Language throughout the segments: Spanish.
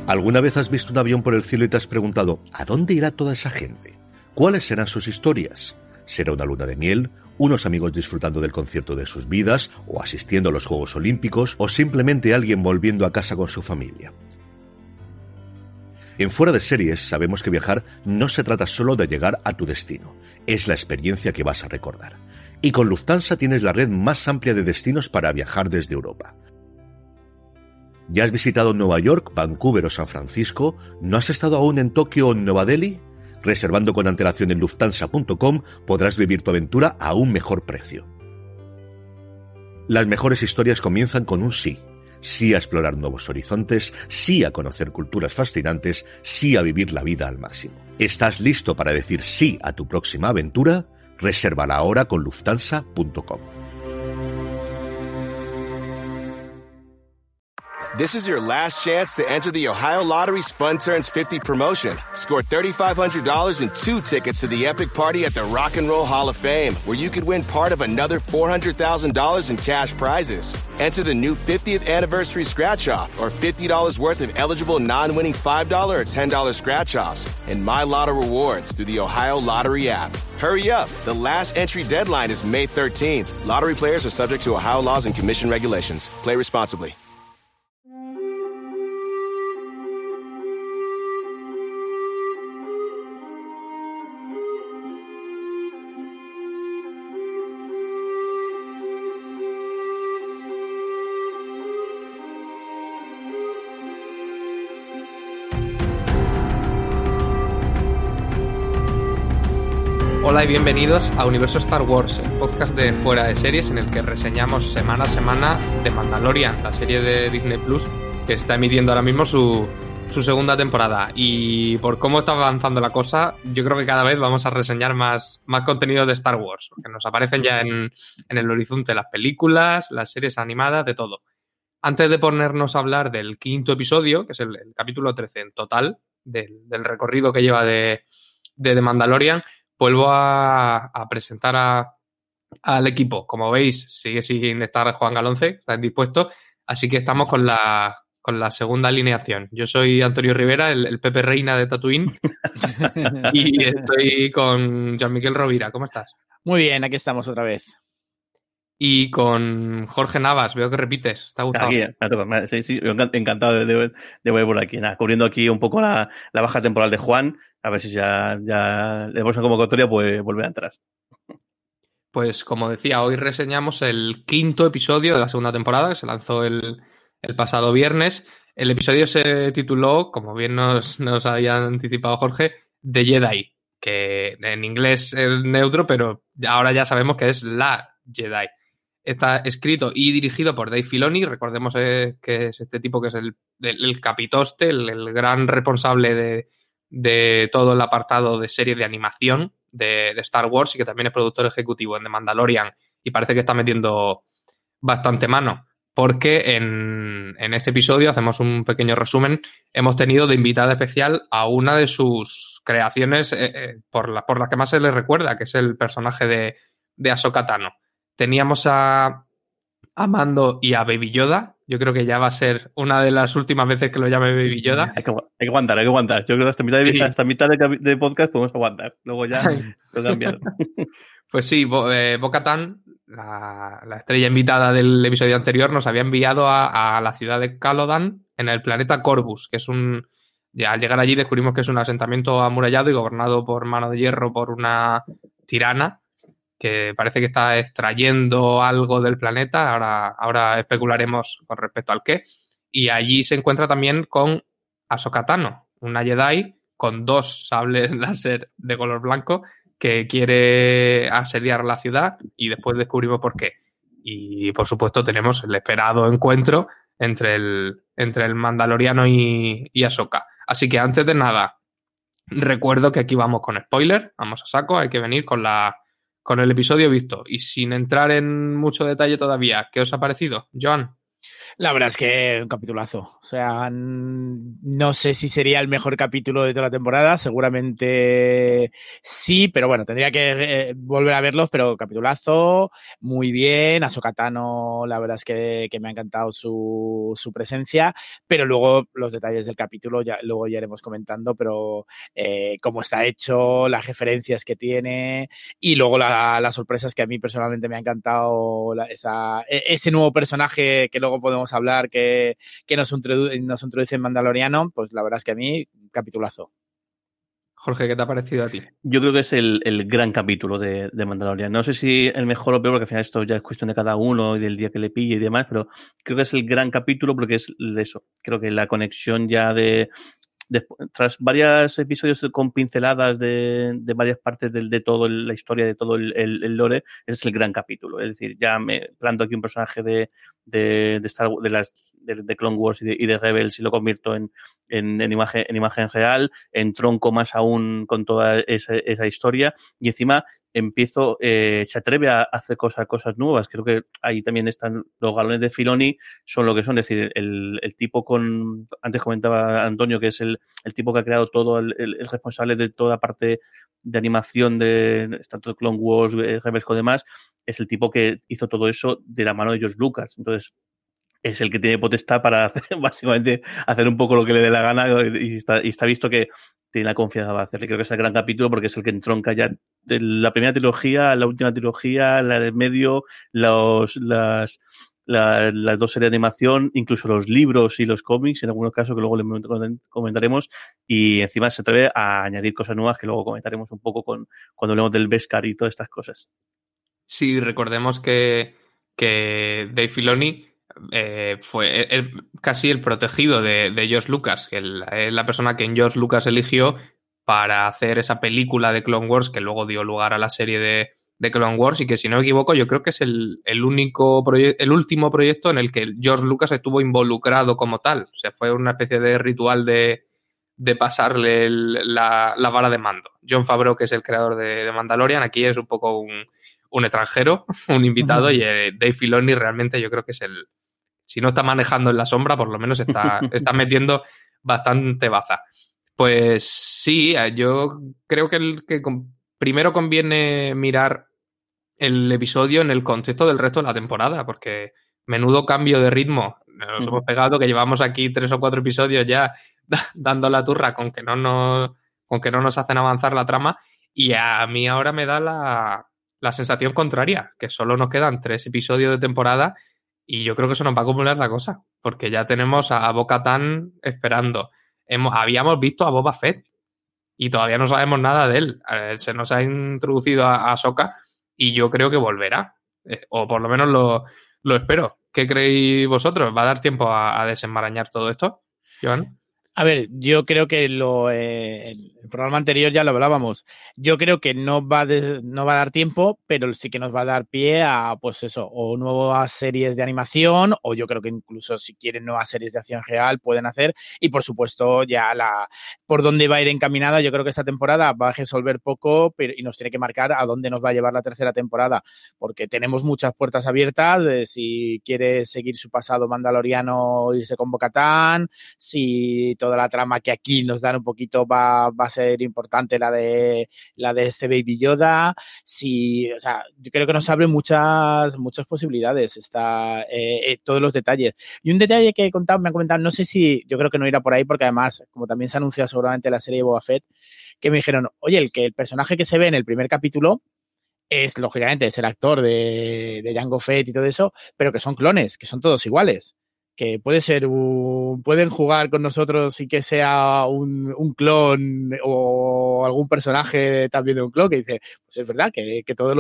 ¿Alguna vez has visto un avión por el cielo y te has preguntado ¿a dónde irá toda esa gente? ¿Cuáles serán sus historias? ¿Será una luna de miel? ¿Unos amigos disfrutando del concierto de sus vidas? ¿O asistiendo a los Juegos Olímpicos? ¿O simplemente alguien volviendo a casa con su familia? En Fuera de Series sabemos que viajar no se trata solo de llegar a tu destino, es la experiencia que vas a recordar. Y con Lufthansa tienes la red más amplia de destinos para viajar desde Europa. ¿Ya has visitado Nueva York, Vancouver o San Francisco? ¿No has estado aún en Tokio o en Nueva Delhi? Reservando con antelación en Lufthansa.com podrás vivir tu aventura a un mejor precio. Las mejores historias comienzan con un sí. Sí a explorar nuevos horizontes, sí a conocer culturas fascinantes, sí a vivir la vida al máximo. ¿Estás listo para decir sí a tu próxima aventura? Resérvala ahora con Lufthansa.com. This is your last chance to enter the Ohio Lottery's Fun Turns 50 promotion. Score $3,500 and 2 tickets to the epic party at the Rock and Roll Hall of Fame, where you could win part of another $400,000 in cash prizes. Enter the new 50th anniversary scratch-off or $50 worth of eligible non-winning $5 or $10 scratch-offs and My Lotto rewards through the Ohio Lottery app. Hurry up. The last entry deadline is May 13th. Lottery players are subject to Ohio laws and commission regulations. Play responsibly. Hola y bienvenidos a Universo Star Wars, el podcast de Fuera de Series en el que reseñamos semana a semana The Mandalorian, la serie de Disney Plus que está emitiendo ahora mismo su segunda temporada. Y por cómo está avanzando la cosa, yo creo que cada vez vamos a reseñar más contenido de Star Wars, porque nos aparecen ya en el horizonte las películas, las series animadas, de todo. Antes de ponernos a hablar del quinto episodio, que es el capítulo 13 en total, del recorrido que lleva de The Mandalorian, vuelvo a presentar al equipo. Como veis, sigue sin estar Juan Galonce, está indispuesto, así que estamos con la segunda alineación. Yo soy Antonio Rivera, el Pepe Reina de Tatooine, y estoy con Jean-Miquel Rovira. ¿Cómo estás? Muy bien, aquí estamos otra vez. Y con Jorge Navas, veo que repites. ¿Te ha gustado? Aquí, sí, encantado de volver por aquí. Nada, cubriendo aquí un poco la baja temporal de Juan, a ver si ya le damos una convocatoria, pues volver a entrar. Pues como decía, hoy reseñamos el quinto episodio de la segunda temporada, que se lanzó el pasado viernes. El episodio se tituló, como bien nos había anticipado Jorge, The Jedi, que en inglés es neutro, pero ahora ya sabemos que es La Jedi. Está escrito y dirigido por Dave Filoni. Recordemos que es este tipo que es el capitoste, el gran responsable de todo el apartado de serie de animación de Star Wars, y que también es productor ejecutivo en The Mandalorian, y parece que está metiendo bastante mano, porque en este episodio, hacemos un pequeño resumen, hemos tenido de invitada especial a una de sus creaciones por la que más se le recuerda, que es el personaje de Ahsoka Tano. Teníamos a Mando y a Baby Yoda. Yo creo que ya va a ser una de las últimas veces que lo llame Baby Yoda. Hay que aguantar. Yo creo que hasta mitad de podcast podemos aguantar. Luego ya lo cambian. Pues sí, Bo-Katan, la estrella invitada del episodio anterior, nos había enviado a la ciudad de Calodan, en el planeta Corvus, que es ya al llegar allí descubrimos que es un asentamiento amurallado y gobernado por mano de hierro por una tirana que parece que está extrayendo algo del planeta. Ahora especularemos con respecto al qué. Y allí se encuentra también con Ahsoka Tano, una Jedi con 2 sables láser de color blanco que quiere asediar la ciudad, y después descubrimos por qué. Y por supuesto tenemos el esperado encuentro entre el Mandaloriano y Ahsoka. Así que antes de nada, recuerdo que aquí vamos con spoiler, vamos a saco, hay que venir con el episodio visto. Y sin entrar en mucho detalle todavía, ¿qué os ha parecido, Joan? La verdad es que un capitulazo. O sea, no sé si sería el mejor capítulo de toda la temporada. Seguramente sí, pero bueno, tendría que volver a verlos. Pero capitulazo, muy bien. Ahsoka Tano, la verdad es que me ha encantado su presencia. Pero luego los detalles del capítulo luego ya iremos comentando. Pero cómo está hecho, las referencias que tiene y luego las sorpresas que a mí personalmente me ha encantado. Ese nuevo personaje que luego podemos hablar que nos introduce en Mandaloriano, pues la verdad es que a mí, capitulazo. Jorge, ¿qué te ha parecido a ti? Yo creo que es el gran capítulo de Mandalorian. No sé si el mejor o peor, porque al final esto ya es cuestión de cada uno y del día que le pille y demás, pero creo que es el gran capítulo porque es de eso. Creo que la conexión ya tras varios episodios con pinceladas de varias partes de toda la historia, de todo el lore, ese es el gran capítulo. Es decir, ya me planto aquí un personaje de Star Wars, de Clone Wars y de Rebels y lo convierto en imagen real, entronco más aún con toda esa historia y encima se atreve a hacer cosas nuevas. Creo que ahí también están los galones de Filoni, son lo que son, es decir, el tipo antes comentaba Antonio, que es el tipo que ha creado todo, el responsable de toda la parte de animación de tanto de Clone Wars, Rebels y demás, es el tipo que hizo todo eso de la mano de George Lucas. Entonces, es el que tiene potestad para básicamente hacer un poco lo que le dé la gana y está visto que tiene la confianza para hacerle. Creo que es el gran capítulo porque es el que entronca ya de la primera trilogía, la última trilogía, la del medio, las dos series de animación, incluso los libros y los cómics, en algunos casos que luego les comentaremos, y encima se atreve a añadir cosas nuevas que luego comentaremos un poco cuando hablemos del Beskar y todas estas cosas. Sí, recordemos que Dave Filoni fue casi el protegido de George Lucas, que es la persona que George Lucas eligió para hacer esa película de Clone Wars que luego dio lugar a la serie de Clone Wars y que, si no me equivoco, yo creo que es el último proyecto en el que George Lucas estuvo involucrado como tal. O sea, fue una especie de ritual de pasarle la vara de mando. Jon Favreau, que es el creador de Mandalorian, aquí es un poco un extranjero, un invitado, y Dave Filoni realmente yo creo que es si no está manejando en la sombra, por lo menos está metiendo bastante baza. Pues sí, yo creo que primero conviene mirar el episodio en el contexto del resto de la temporada, porque menudo cambio de ritmo nos hemos pegado, que llevamos aquí 3 o 4 episodios ya dando la turra con que no nos hacen avanzar la trama, y a mí ahora me da la sensación contraria, que solo nos quedan 3 episodios de temporada y yo creo que eso nos va a acumular la cosa, porque ya tenemos a Bo-Katan esperando. Habíamos visto a Boba Fett y todavía no sabemos nada de él. Se nos ha introducido a Ahsoka y yo creo que volverá, o por lo menos lo espero. ¿Qué creéis vosotros? ¿Va a dar tiempo a desenmarañar todo esto, Joan? A ver, yo creo que el programa anterior ya lo hablábamos. Yo creo que no va a dar tiempo, pero sí que nos va a dar pie a, pues eso, o nuevas series de animación, o yo creo que incluso si quieren nuevas series de acción real pueden hacer. Y por supuesto, ya por dónde va a ir encaminada, yo creo que esta temporada va a resolver poco y nos tiene que marcar a dónde nos va a llevar la tercera temporada, porque tenemos muchas puertas abiertas de si quiere seguir su pasado mandaloriano, irse con Bo-Katan, si toda la trama que aquí nos dan un poquito va a ser importante, la de este Baby Yoda. O sea, yo creo que nos abre muchas posibilidades todos los detalles. Y un detalle que me han comentado, no sé si, yo creo que no irá por ahí, porque además, como también se anuncia seguramente la serie de Boba Fett, que me dijeron, oye, el personaje que se ve en el primer capítulo es, lógicamente, es el actor de Jango Fett y todo eso, pero que son clones, que son todos iguales. Que pueden jugar con nosotros y que sea un clon o algún personaje también de un clon, que dice, pues es verdad que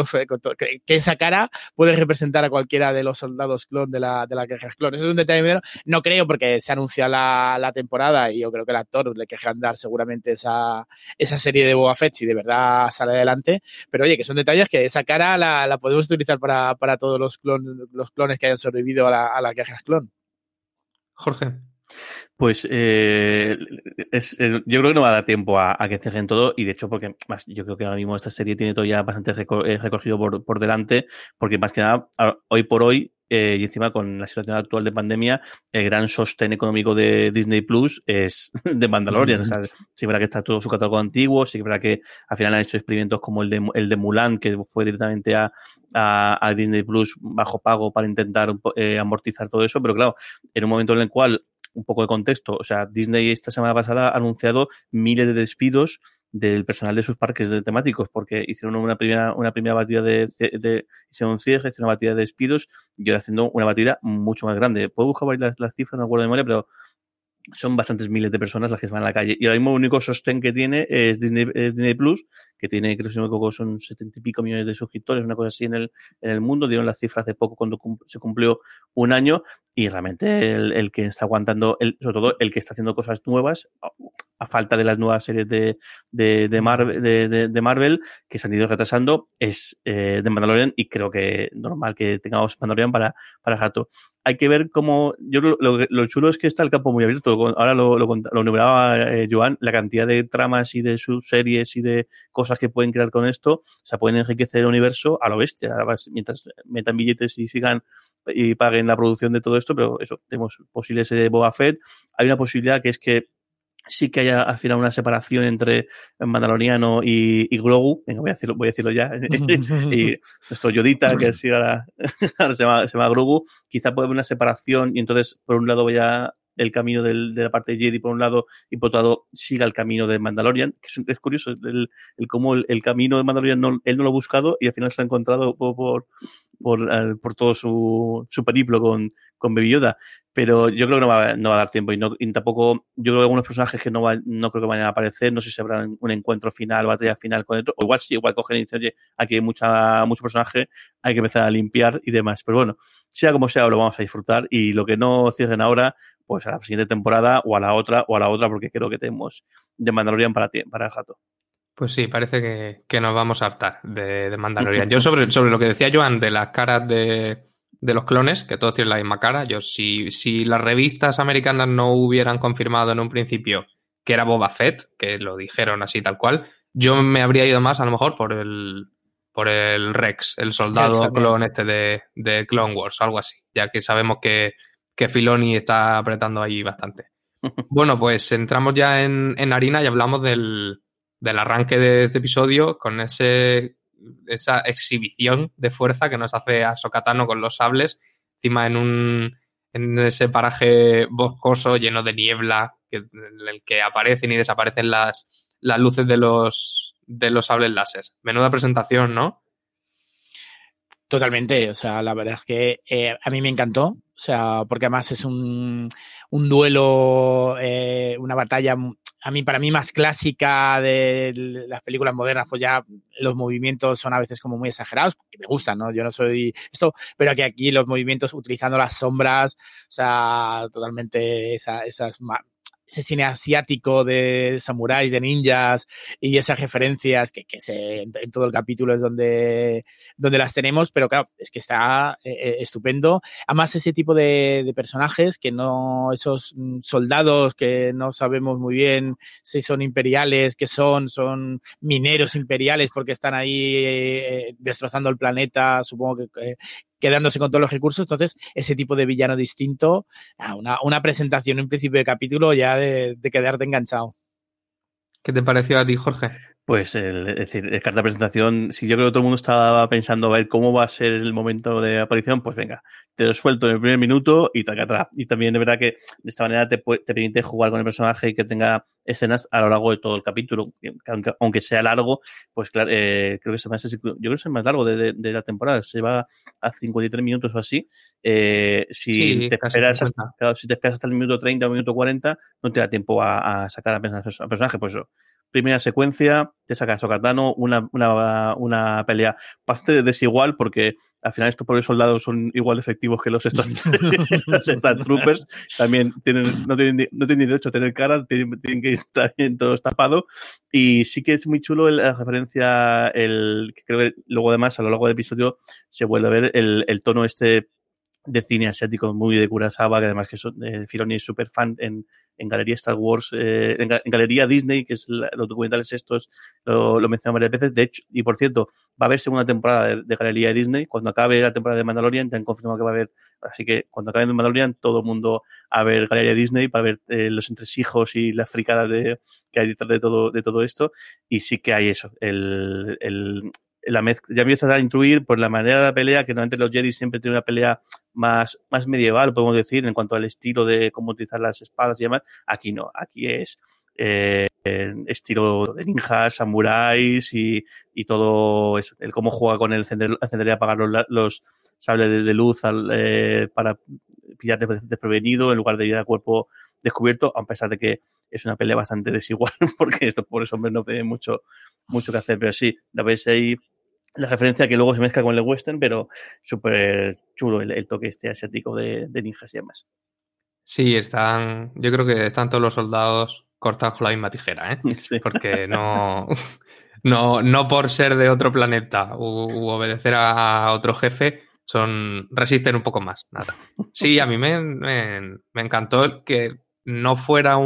esa cara puede representar a cualquiera de los soldados clon de la guerra clon. Eso es un detalle menor. No creo, porque se anuncia la temporada y yo creo que el actor le querrán dar seguramente esa serie de Boba Fett si de verdad sale adelante. Pero oye, que son detalles que esa cara la podemos utilizar para todos los clones que hayan sobrevivido a la guerra clon. Jorge. Pues yo creo que no va a dar tiempo a que cierren todo, y de hecho porque más yo creo que ahora mismo esta serie tiene todo ya bastante recogido por delante, porque más que nada hoy por hoy y encima con la situación actual de pandemia, el gran sostén económico de Disney Plus es de Mandalorian. O sea, sí es verdad que está todo su catálogo antiguo, sí es verdad que al final han hecho experimentos como el de Mulan, que fue directamente a Disney Plus bajo pago para intentar amortizar todo eso, pero claro, en un momento en el cual, un poco de contexto, o sea, Disney esta semana pasada ha anunciado miles de despidos del personal de sus parques temáticos, porque hicieron una primera batida hicieron un cierre, hicieron una batida de despidos, y ahora haciendo una batida mucho más grande. Puedo buscar las cifras, no me acuerdo de memoria, pero son bastantes miles de personas las que se van a la calle. Y ahora mismo el único sostén que tiene es Disney Plus, que tiene, creo que si no me equivoco, son 70 y pico millones de suscriptores, una cosa así en el mundo. Dieron las cifras hace poco cuando se cumplió un año, y realmente el que está aguantando, sobre todo el que está haciendo cosas nuevas, a falta de las nuevas series de Marvel que se han ido retrasando, es de Mandalorian, y creo que normal que tengamos Mandalorian para rato. Hay que ver cómo, yo lo chulo es que está el campo muy abierto. Ahora lo enumeraba Joan, la cantidad de tramas y de subseries y de cosas que pueden crear con esto, o sea, pueden enriquecer el universo a lo bestia, mientras metan billetes y sigan y paguen la producción de todo esto. Pero eso, tenemos posibles de Boba Fett. Hay una posibilidad que es que sí que haya al final una separación entre Mandaloriano y Grogu. Venga, voy a decirlo ya. Y nuestro Yodita, que así ahora se llama Grogu, quizá puede haber una separación, y entonces por un lado vaya el camino de la parte de Jedi por un lado, y por otro lado siga el camino de Mandalorian, que es curioso el cómo el camino de Mandalorian él no lo ha buscado, y al final se ha encontrado por todo su periplo con Baby Yoda. Pero yo creo que no va a dar tiempo, y tampoco, yo creo que algunos personajes que no creo que vayan a aparecer, no sé si habrá un encuentro final, batalla final con otro, o igual sí, igual cogen y dicen, oye, aquí hay mucho personaje, hay que empezar a limpiar y demás. Pero bueno, sea como sea, lo vamos a disfrutar, y lo que no cierren ahora, pues a la siguiente temporada, o a la otra, porque creo que tenemos de Mandalorian para el rato. Pues sí, parece que nos vamos a hartar de Mandalorian. Yo sobre lo que decía Joan de las caras de los clones, que todos tienen la misma cara, yo si las revistas americanas no hubieran confirmado en un principio que era Boba Fett, que lo dijeron así tal cual, yo me habría ido más a lo mejor por el Rex, el soldado clon de Clone Wars, algo así, ya que sabemos que Filoni está apretando ahí bastante. Bueno, pues entramos ya en harina y hablamos del arranque de este episodio con esa exhibición de fuerza que nos hace Ahsoka Tano con los sables, encima en ese paraje boscoso lleno de niebla, en el que aparecen y desaparecen las luces de los sables láser. Menuda presentación, ¿no? Totalmente, o sea, la verdad es que a mí me encantó, o sea, porque además es un duelo, una batalla, para mí más clásica de las películas modernas. Pues ya los movimientos son a veces como muy exagerados, que me gustan, ¿no? Yo no soy esto, pero que aquí los movimientos utilizando las sombras, o sea, totalmente ese cine asiático de samuráis, de ninjas, y esas referencias que en todo el capítulo es donde las tenemos, pero claro, es que está estupendo. Además, ese tipo de personajes, que no, esos soldados que no sabemos muy bien si son imperiales, que son mineros imperiales porque están ahí destrozando el planeta, supongo que quedándose con todos los recursos. Entonces, ese tipo de villano distinto, una presentación en principio de capítulo ya de quedarte enganchado. ¿Qué te pareció a ti, Jorge? Pues, es decir, el carta de presentación, si yo creo que todo el mundo estaba pensando a ver cómo va a ser el momento de aparición, pues venga, te lo suelto en el primer minuto y taca atrás. Y también es verdad que de esta manera te permite jugar con el personaje y que tenga escenas a lo largo de todo el capítulo, que aunque sea largo, pues claro, creo que yo creo que es el más largo de la temporada, se va a 53 minutos o así. Si te esperas hasta el minuto 30 o minuto 40, no te da tiempo a sacar apenas al personaje. Pues eso, primera secuencia, te saca Ahsoka Tano, una pelea bastante desigual, porque al final estos pobres soldados son igual de efectivos que los Stormtroopers. También no tienen ni derecho a tener cara, tienen que estar bien todos tapados. Y sí que es muy chulo la referencia, que creo que luego además a lo largo del episodio se vuelve a ver el tono de cine asiático muy de Kurosawa, que además que Filoni es súper fan en Galería Star Wars, en Galería Disney, que es los documentales estos, lo menciono varias veces. De hecho, y por cierto, va a haber segunda temporada de Galería Disney. Cuando acabe la temporada de Mandalorian, te han confirmado que va a haber. Así que cuando acabe de Mandalorian, todo el mundo a ver Galería Disney para ver los entresijos y las fricadas que hay detrás de todo esto. Y sí que hay eso, la mezcla, ya empiezas a intuir por la manera de la pelea, que normalmente los Jedi siempre tienen una pelea más medieval, podemos decir, en cuanto al estilo de cómo utilizar las espadas y demás. Aquí no, aquí es estilo de ninjas, samuráis y todo eso, el cómo juega con el encender y apagar los sables de luz para pillarte desprevenido en lugar de ir al cuerpo descubierto, a pesar de que es una pelea bastante desigual, porque estos pobres hombres no tienen mucho que hacer, pero sí, la veis ahí la referencia que luego se mezcla con el western, pero súper chulo el toque asiático de ninjas y demás. Sí, yo creo que están todos los soldados cortados con la misma tijera, ¿eh? Sí. Porque no por ser de otro planeta u obedecer a otro jefe, resisten un poco más. Nada. Sí, a mí me encantó que no fuera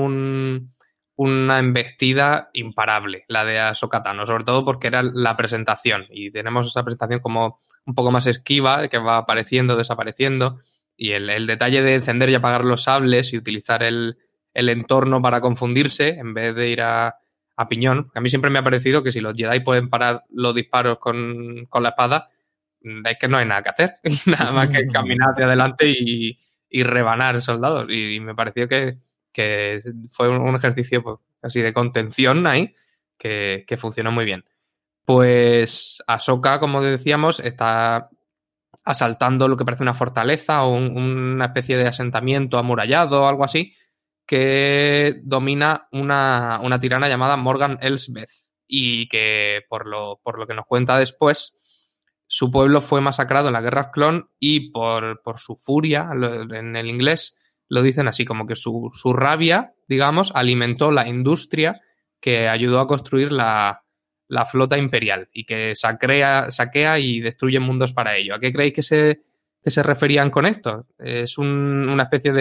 una embestida imparable, la de Ahsoka Tano, sobre todo porque era la presentación y tenemos esa presentación como un poco más esquiva, que va apareciendo, desapareciendo, y el detalle de encender y apagar los sables y utilizar el entorno para confundirse en vez de ir a piñón. A mí siempre me ha parecido que si los Jedi pueden parar los disparos con la espada, es que no hay nada que hacer, nada más que caminar hacia adelante y rebanar soldados, y me pareció que fue un ejercicio pues, casi de contención ahí, que funcionó muy bien. Pues Ahsoka, como decíamos, está asaltando lo que parece una fortaleza o una especie de asentamiento amurallado o algo así, que domina una tirana llamada Morgan Elsbeth, y que por lo que nos cuenta después, su pueblo fue masacrado en la Guerra Clon y por su furia, en el inglés lo dicen así, como que su rabia, digamos, alimentó la industria que ayudó a construir la flota imperial y que saquea y destruye mundos para ello. ¿A qué creéis que se referían con esto? ¿Es una especie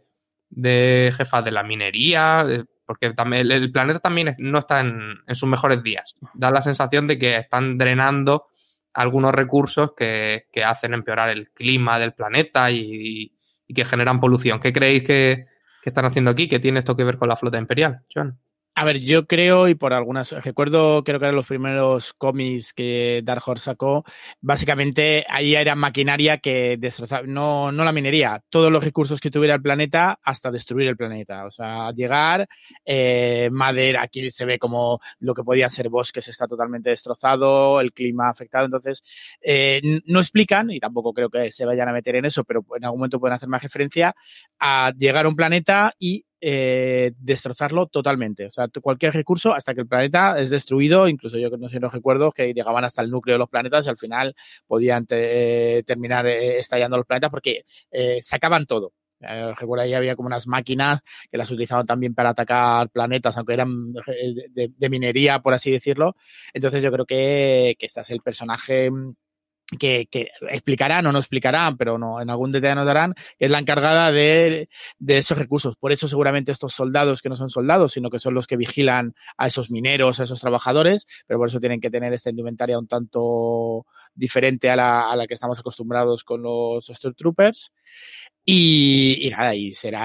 de jefa de la minería? Porque también el planeta también no está en sus mejores días. Da la sensación de que están drenando algunos recursos que hacen empeorar el clima del planeta y que generan polución. ¿Qué creéis que están haciendo aquí? ¿Qué tiene esto que ver con la flota imperial, John? A ver, yo creo, y por algunas, recuerdo, creo que eran los primeros cómics que Dark Horse sacó, básicamente ahí era maquinaria que destrozaba, no la minería, todos los recursos que tuviera el planeta hasta destruir el planeta. O sea, llegar, madera, aquí se ve como lo que podían ser bosques está totalmente destrozado, el clima afectado. Entonces, no explican, y tampoco creo que se vayan a meter en eso, pero en algún momento pueden hacer más referencia a llegar a un planeta y destrozarlo totalmente. O sea, cualquier recurso hasta que el planeta es destruido. Incluso yo no sé, no recuerdo que llegaban hasta el núcleo de los planetas y al final podían terminar estallando los planetas porque sacaban todo. Recuerdo ahí había como unas máquinas que las utilizaban también para atacar planetas, aunque eran de minería, por así decirlo. Entonces yo creo que este es el personaje que explicarán o no explicarán, pero no, en algún detalle nos darán, que es la encargada de esos recursos. Por eso seguramente estos soldados, que no son soldados, sino que son los que vigilan a esos mineros, a esos trabajadores, pero por eso tienen que tener esta indumentaria un tanto diferente a la que estamos acostumbrados con los Stormtroopers. Y nada, y será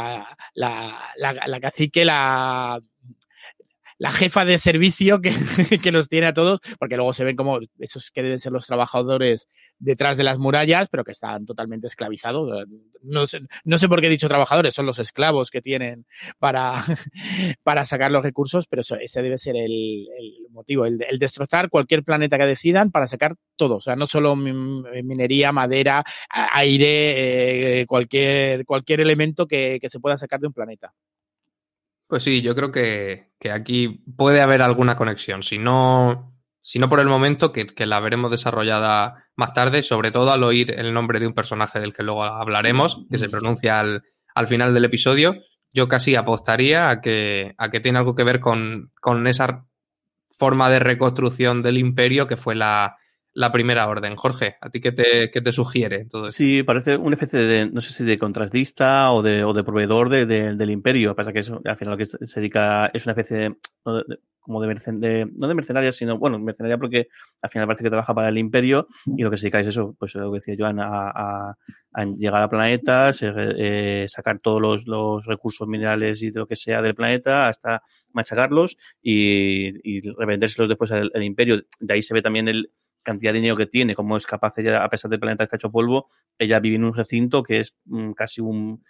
la cacique, la jefa de servicio que los tiene a todos, porque luego se ven como esos que deben ser los trabajadores detrás de las murallas, pero que están totalmente esclavizados. No sé por qué he dicho trabajadores, son los esclavos que tienen para sacar los recursos, pero ese debe ser el motivo, el destrozar cualquier planeta que decidan para sacar todo. O sea, no solo minería, madera, aire, cualquier elemento que se pueda sacar de un planeta. Pues sí, yo creo que aquí puede haber alguna conexión. Si no por el momento, que la veremos desarrollada más tarde, sobre todo al oír el nombre de un personaje del que luego hablaremos, que se pronuncia al final del episodio, yo casi apostaría a que tiene algo que ver con esa forma de reconstrucción del imperio que fue la la Primera Orden. Jorge, ¿a ti qué te sugiere todo esto? Sí, parece una especie de, no sé si de contratista o de proveedor del imperio. Pasa que eso, al final lo que se dedica es una especie de, como no de mercenaria, sino, bueno, mercenaria porque al final parece que trabaja para el imperio y lo que se dedica es eso, pues lo que decía Joan, a llegar a planetas, sacar todos los recursos minerales y de lo que sea del planeta hasta machacarlos y revendérselos después al imperio. De ahí se ve también cantidad de dinero que tiene, cómo es capaz ella, a pesar del planeta está hecho polvo, ella vive en un recinto que es casi un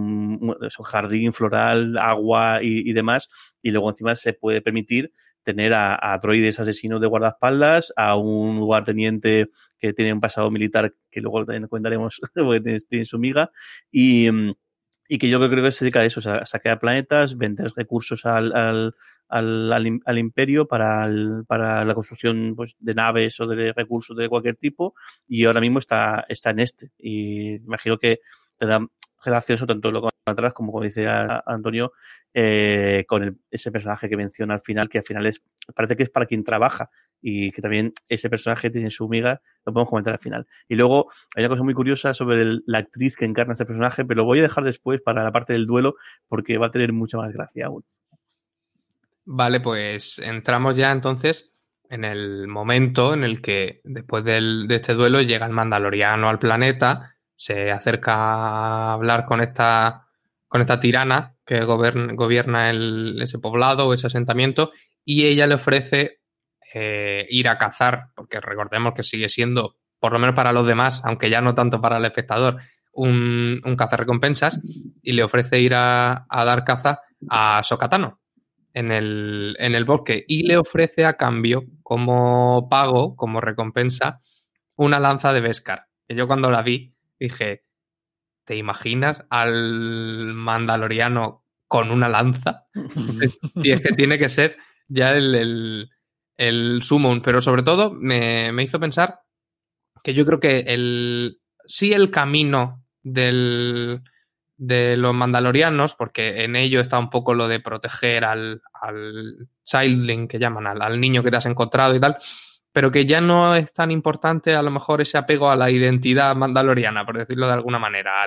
jardín floral, agua y demás, y luego encima se puede permitir tener a droides asesinos de guardaespaldas, a un lugarteniente que tiene un pasado militar que luego también comentaremos porque tiene su miga, y que yo creo que se dedica a eso, a saquear planetas, vender recursos al imperio para la construcción, pues, de naves o de recursos de cualquier tipo, y ahora mismo está en y imagino que te da relación eso tanto lo que atrás como dice Antonio, con ese personaje que menciona al final, que al final parece que es para quien trabaja y que también ese personaje tiene su miga, lo podemos comentar al final. Y luego hay una cosa muy curiosa sobre la actriz que encarna este personaje, pero lo voy a dejar después para la parte del duelo porque va a tener mucha más gracia aún. Vale, pues entramos ya entonces en el momento en el que después de este duelo llega el Mandaloriano al planeta, se acerca a hablar con esta tirana que gobierna ese poblado o ese asentamiento, y ella le ofrece ir a cazar, porque recordemos que sigue siendo, por lo menos para los demás, aunque ya no tanto para el espectador, un cazarrecompensas, y le ofrece ir a dar caza a Ahsoka Tano en el bosque, y le ofrece a cambio, como pago, como recompensa, una lanza de Beskar. Que yo cuando la vi dije, ¿te imaginas al Mandaloriano con una lanza? Y es que tiene que ser ya el summon, pero sobre todo me hizo pensar que yo creo que el camino de los mandalorianos, porque en ello está un poco lo de proteger al childling que llaman, al niño que te has encontrado y tal, pero que ya no es tan importante a lo mejor ese apego a la identidad mandaloriana, por decirlo de alguna manera,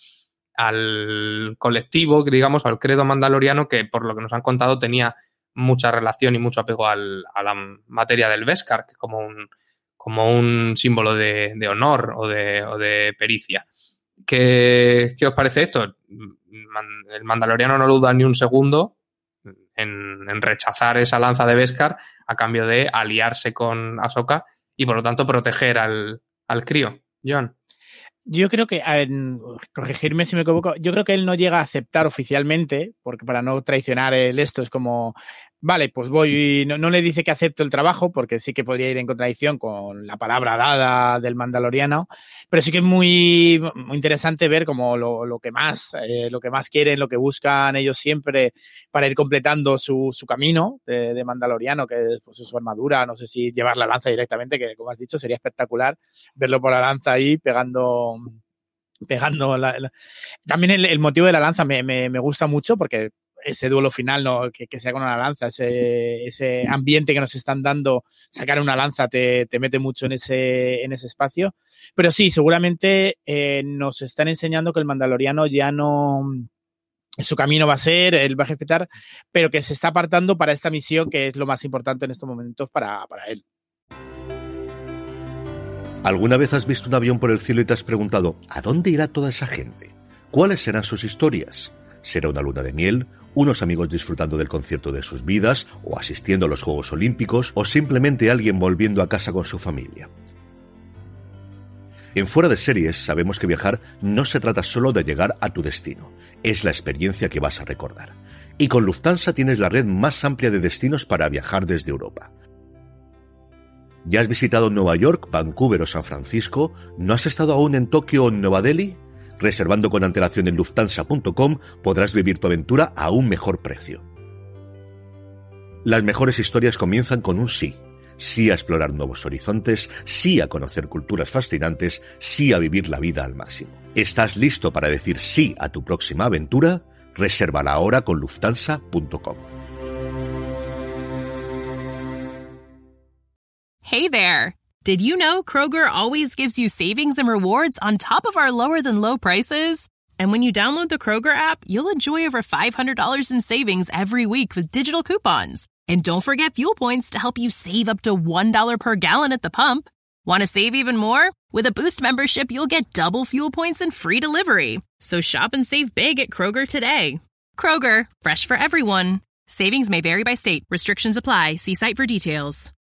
al colectivo, digamos, al credo mandaloriano, que por lo que nos han contado tenía mucha relación y mucho apego a la materia del Beskar, que es como un símbolo de honor o de pericia. ¿Qué os parece esto? El Mandaloriano no duda ni un segundo en rechazar esa lanza de Beskar a cambio de aliarse con Ahsoka y por lo tanto proteger al crío. John. Yo creo que, a ver, corregirme si me equivoco, yo creo que él no llega a aceptar oficialmente, porque para no traicionar esto es como, vale, pues voy, no le dice que acepto el trabajo, porque sí que podría ir en contradicción con la palabra dada del Mandaloriano, pero sí que es muy, muy interesante ver como lo que más quieren, lo que buscan ellos siempre para ir completando su camino de Mandaloriano, que es pues, su armadura, no sé si llevar la lanza directamente, que como has dicho sería espectacular verlo por la lanza ahí pegando También el motivo de la lanza me gusta mucho porque ese duelo final, ¿no? que sea con una lanza, ese ambiente que nos están dando, sacar una lanza te mete mucho en ese espacio. Pero sí, seguramente nos están enseñando que el Mandaloriano ya no... Su camino va a ser, él va a ejecutar, pero que se está apartando para esta misión que es lo más importante en estos momentos para él. ¿Alguna vez has visto un avión por el cielo y te has preguntado ¿a dónde irá toda esa gente? ¿Cuáles serán sus historias? ¿Será una luna de miel? ¿Unos amigos disfrutando del concierto de sus vidas? ¿O asistiendo a los Juegos Olímpicos? ¿O simplemente alguien volviendo a casa con su familia? En Fuera de Series sabemos que viajar no se trata solo de llegar a tu destino, es la experiencia que vas a recordar. Y con Lufthansa tienes la red más amplia de destinos para viajar desde Europa. ¿Ya has visitado Nueva York, Vancouver o San Francisco? ¿No has estado aún en Tokio o en Nueva Delhi? Reservando con antelación en Lufthansa.com podrás vivir tu aventura a un mejor precio. Las mejores historias comienzan con un sí. Sí a explorar nuevos horizontes, sí a conocer culturas fascinantes, sí a vivir la vida al máximo. ¿Estás listo para decir sí a tu próxima aventura? Resérvala ahora con Lufthansa.com. Hey there. Did you know Kroger always gives you savings and rewards on top of our lower-than-low prices? And when you download the Kroger app, you'll enjoy over $500 in savings every week with digital coupons. And don't forget fuel points to help you save up to $1 per gallon at the pump. Want to save even more? With a Boost membership, you'll get double fuel points and free delivery. So shop and save big at Kroger today. Kroger, fresh for everyone. Savings may vary by state. Restrictions apply. See site for details.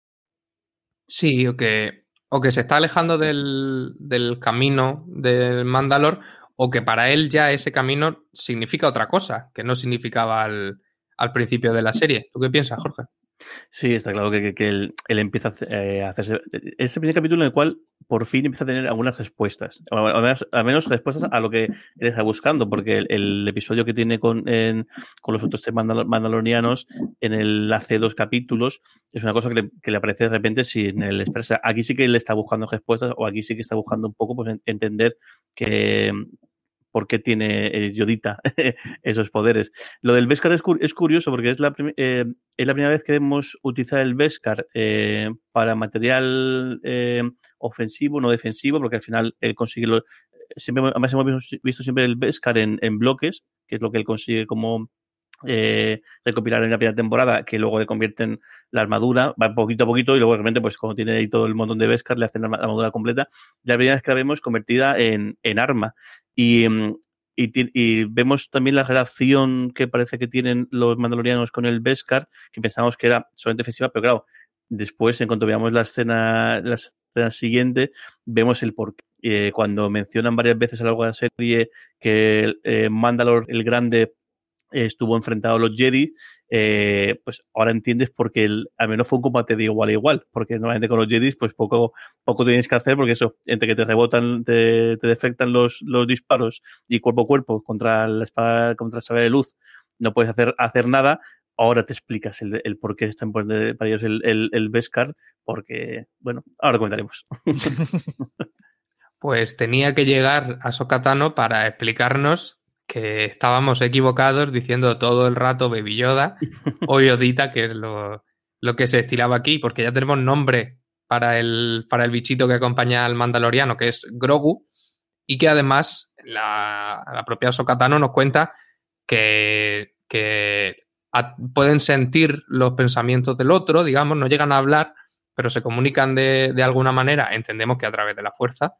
Sí, o que se está alejando del camino del Mandalor, o que para él ya ese camino significa otra cosa, que no significaba al principio de la serie. ¿Tú qué piensas, Jorge? Sí, está claro que él empieza a hacerse... Es el primer capítulo en el cual por fin empieza a tener algunas respuestas. Al menos respuestas a lo que él está buscando, porque el episodio que tiene con los otros tres mandalorianos hace 2 capítulos es una cosa que le aparece de repente sin él expresa. Aquí sí que él está buscando respuestas, o aquí sí que está buscando un poco pues entender que... por qué tiene Yodita esos poderes. Lo del Beskar es curioso porque es la primera vez que vemos utilizar el Beskar para material ofensivo, no defensivo, porque al final él consigue... además hemos visto siempre el Beskar en bloques, que es lo que él consigue como recopilar en la primera temporada, que luego le convierten la armadura, va poquito a poquito, y luego realmente pues como tiene ahí todo el montón de Beskar, le hacen la armadura completa. La primera vez que la vemos convertida en arma. Y vemos también la relación que parece que tienen los mandalorianos con el Beskar, que pensábamos que era solamente ofensiva, pero claro, después, en cuanto veamos la escena siguiente, vemos el porqué. Cuando mencionan varias veces a lo largo de la serie que Mandalor el Grande estuvo enfrentado a los Jedi, pues ahora entiendes por qué al menos fue un combate de igual a igual, porque normalmente con los Jedi pues poco tienes que hacer, porque eso, entre que te rebotan, te defectan los disparos y cuerpo a cuerpo contra la espada, contra la saga de luz, no puedes hacer nada. Ahora te explicas el por qué es tan importante para ellos el Beskar, porque, bueno, ahora comentaremos. Pues tenía que llegar Ahsoka Tano para explicarnos que estábamos equivocados diciendo todo el rato Baby Yoda o Yodita, que es lo que se estilaba aquí, porque ya tenemos nombre para el bichito que acompaña al mandaloriano, que es Grogu, y que además la propia Ahsoka Tano nos cuenta que pueden sentir los pensamientos del otro, digamos, no llegan a hablar, pero se comunican de alguna manera, entendemos que a través de la fuerza,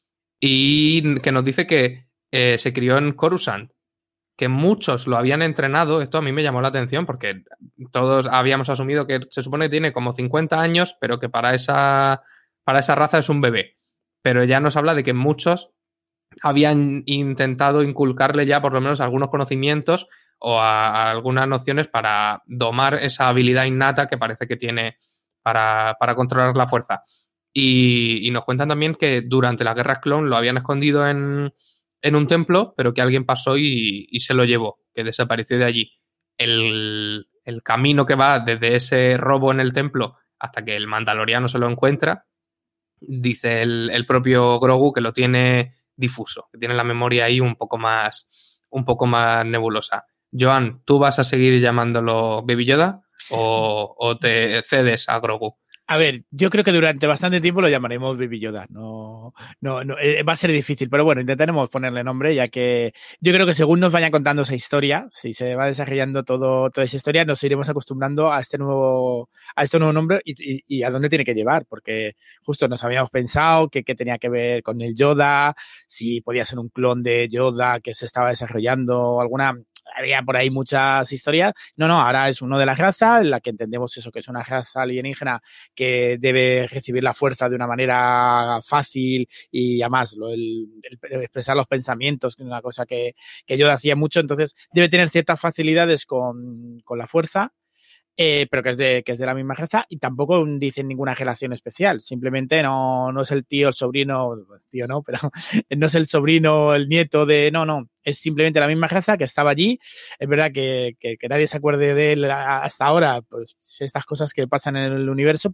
y que nos dice que se crió en Coruscant, que muchos lo habían entrenado. Esto a mí me llamó la atención porque todos habíamos asumido que se supone que tiene como 50 años, pero que para esa raza es un bebé. Pero ya nos habla de que muchos habían intentado inculcarle ya por lo menos algunos conocimientos o a algunas nociones para domar esa habilidad innata que parece que tiene para controlar la fuerza. Y nos cuentan también que durante las guerras clon lo habían escondido en un templo, pero que alguien pasó y se lo llevó, que desapareció de allí. El camino que va desde ese robo en el templo hasta que el mandaloriano se lo encuentra, dice el propio Grogu que lo tiene difuso, que tiene la memoria ahí un poco más nebulosa. Joan, ¿tú vas a seguir llamándolo Baby Yoda o te cedes a Grogu? A ver, yo creo que durante bastante tiempo lo llamaremos Baby Yoda. No, va a ser difícil, pero bueno, intentaremos ponerle nombre, ya que yo creo que según nos vayan contando esa historia, si se va desarrollando toda esa historia, nos iremos acostumbrando a este nuevo nombre y a dónde tiene que llevar, porque justo nos habíamos pensado que tenía que ver con el Yoda, si podía ser un clon de Yoda que se estaba desarrollando, había por ahí muchas historias. No, ahora es uno de la raza, en la que entendemos eso, que es una raza alienígena que debe recibir la fuerza de una manera fácil y además el expresar los pensamientos, que es una cosa que Yoda hacía mucho, entonces debe tener ciertas facilidades con la fuerza. Pero que es de la misma raza y tampoco dicen ninguna relación especial, simplemente no es el tío, el sobrino, tío no, pero no es el sobrino, el nieto no, es simplemente la misma raza que estaba allí. Es verdad que nadie se acuerde de él hasta ahora, pues estas cosas que pasan en el universo, pero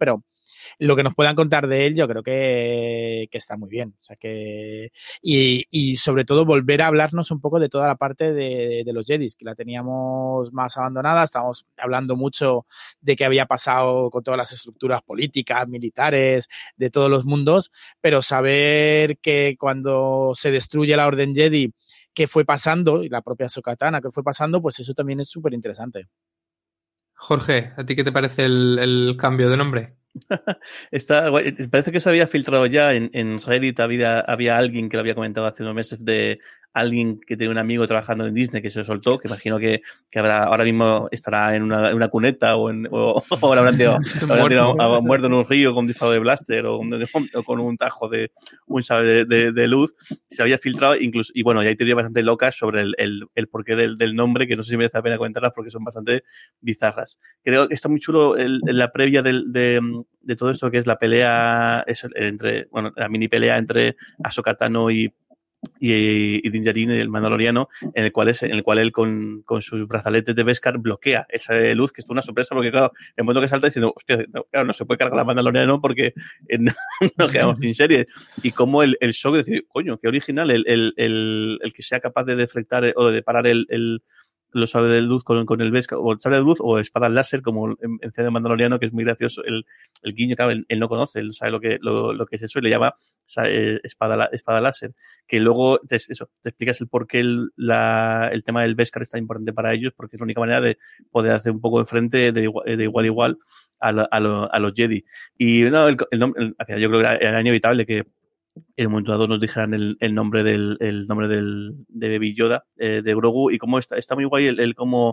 lo que nos puedan contar de él, yo creo que está muy bien. O sea que y sobre todo volver a hablarnos un poco de toda la parte de los Jedis, que la teníamos más abandonada. Estábamos hablando mucho de qué había pasado con todas las estructuras políticas, militares, de todos los mundos, pero saber que cuando se destruye la Orden Jedi, qué fue pasando, y la propia Ahsoka Tano, qué fue pasando, pues eso también es súper interesante. Jorge, ¿a ti qué te parece el cambio de nombre? Está guay. Parece que se había filtrado ya en Reddit, había alguien que lo había comentado hace unos meses, de alguien que tiene un amigo trabajando en Disney que se soltó, que imagino que ahora mismo estará en una cuneta o lo habrán tirado muerto en un río con un disparo de blaster o con un tajo de un sable de luz. Se había filtrado incluso, y bueno, ya hay teorías bastante locas sobre el porqué del nombre, que no sé si merece la pena comentarlas porque son bastante bizarras. Creo que está muy chulo la previa de todo esto, que es la pelea la mini pelea entre Ahsoka Tano y Din Djarin, el mandaloriano, en el cual él con sus brazaletes de Beskar bloquea esa luz, que es una sorpresa, porque claro, en el momento que salta diciendo, hostia, no se puede cargar la mandaloriano porque no quedamos sin serie. Y como el shock de decir, coño, qué original, el que sea capaz de deflectar o de parar los sables de luz con el Beskar, o el sable de luz o espada láser, como en el mandaloriano, que es muy gracioso el guiño. Claro, él no conoce, él sabe lo que es eso, y le llama espada láser, que luego te explicas el por qué el tema del Beskar es tan importante para ellos, porque es la única manera de poder hacer un poco de frente de igual a igual a los Jedi. Y no, yo creo que era inevitable que en un momento dado nos dijeran el nombre de Baby Yoda, de Grogu, y cómo está muy guay cómo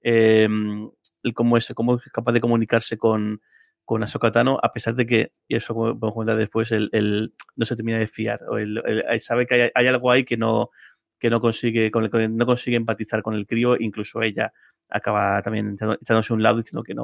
es capaz de comunicarse con Ahsoka Tano, a pesar de que, y eso podemos comentar después, no se termina de fiar, o sabe que hay algo ahí que no consigue, con el que no consigue empatizar con el crío. Incluso ella acaba también echándose a un lado diciendo que no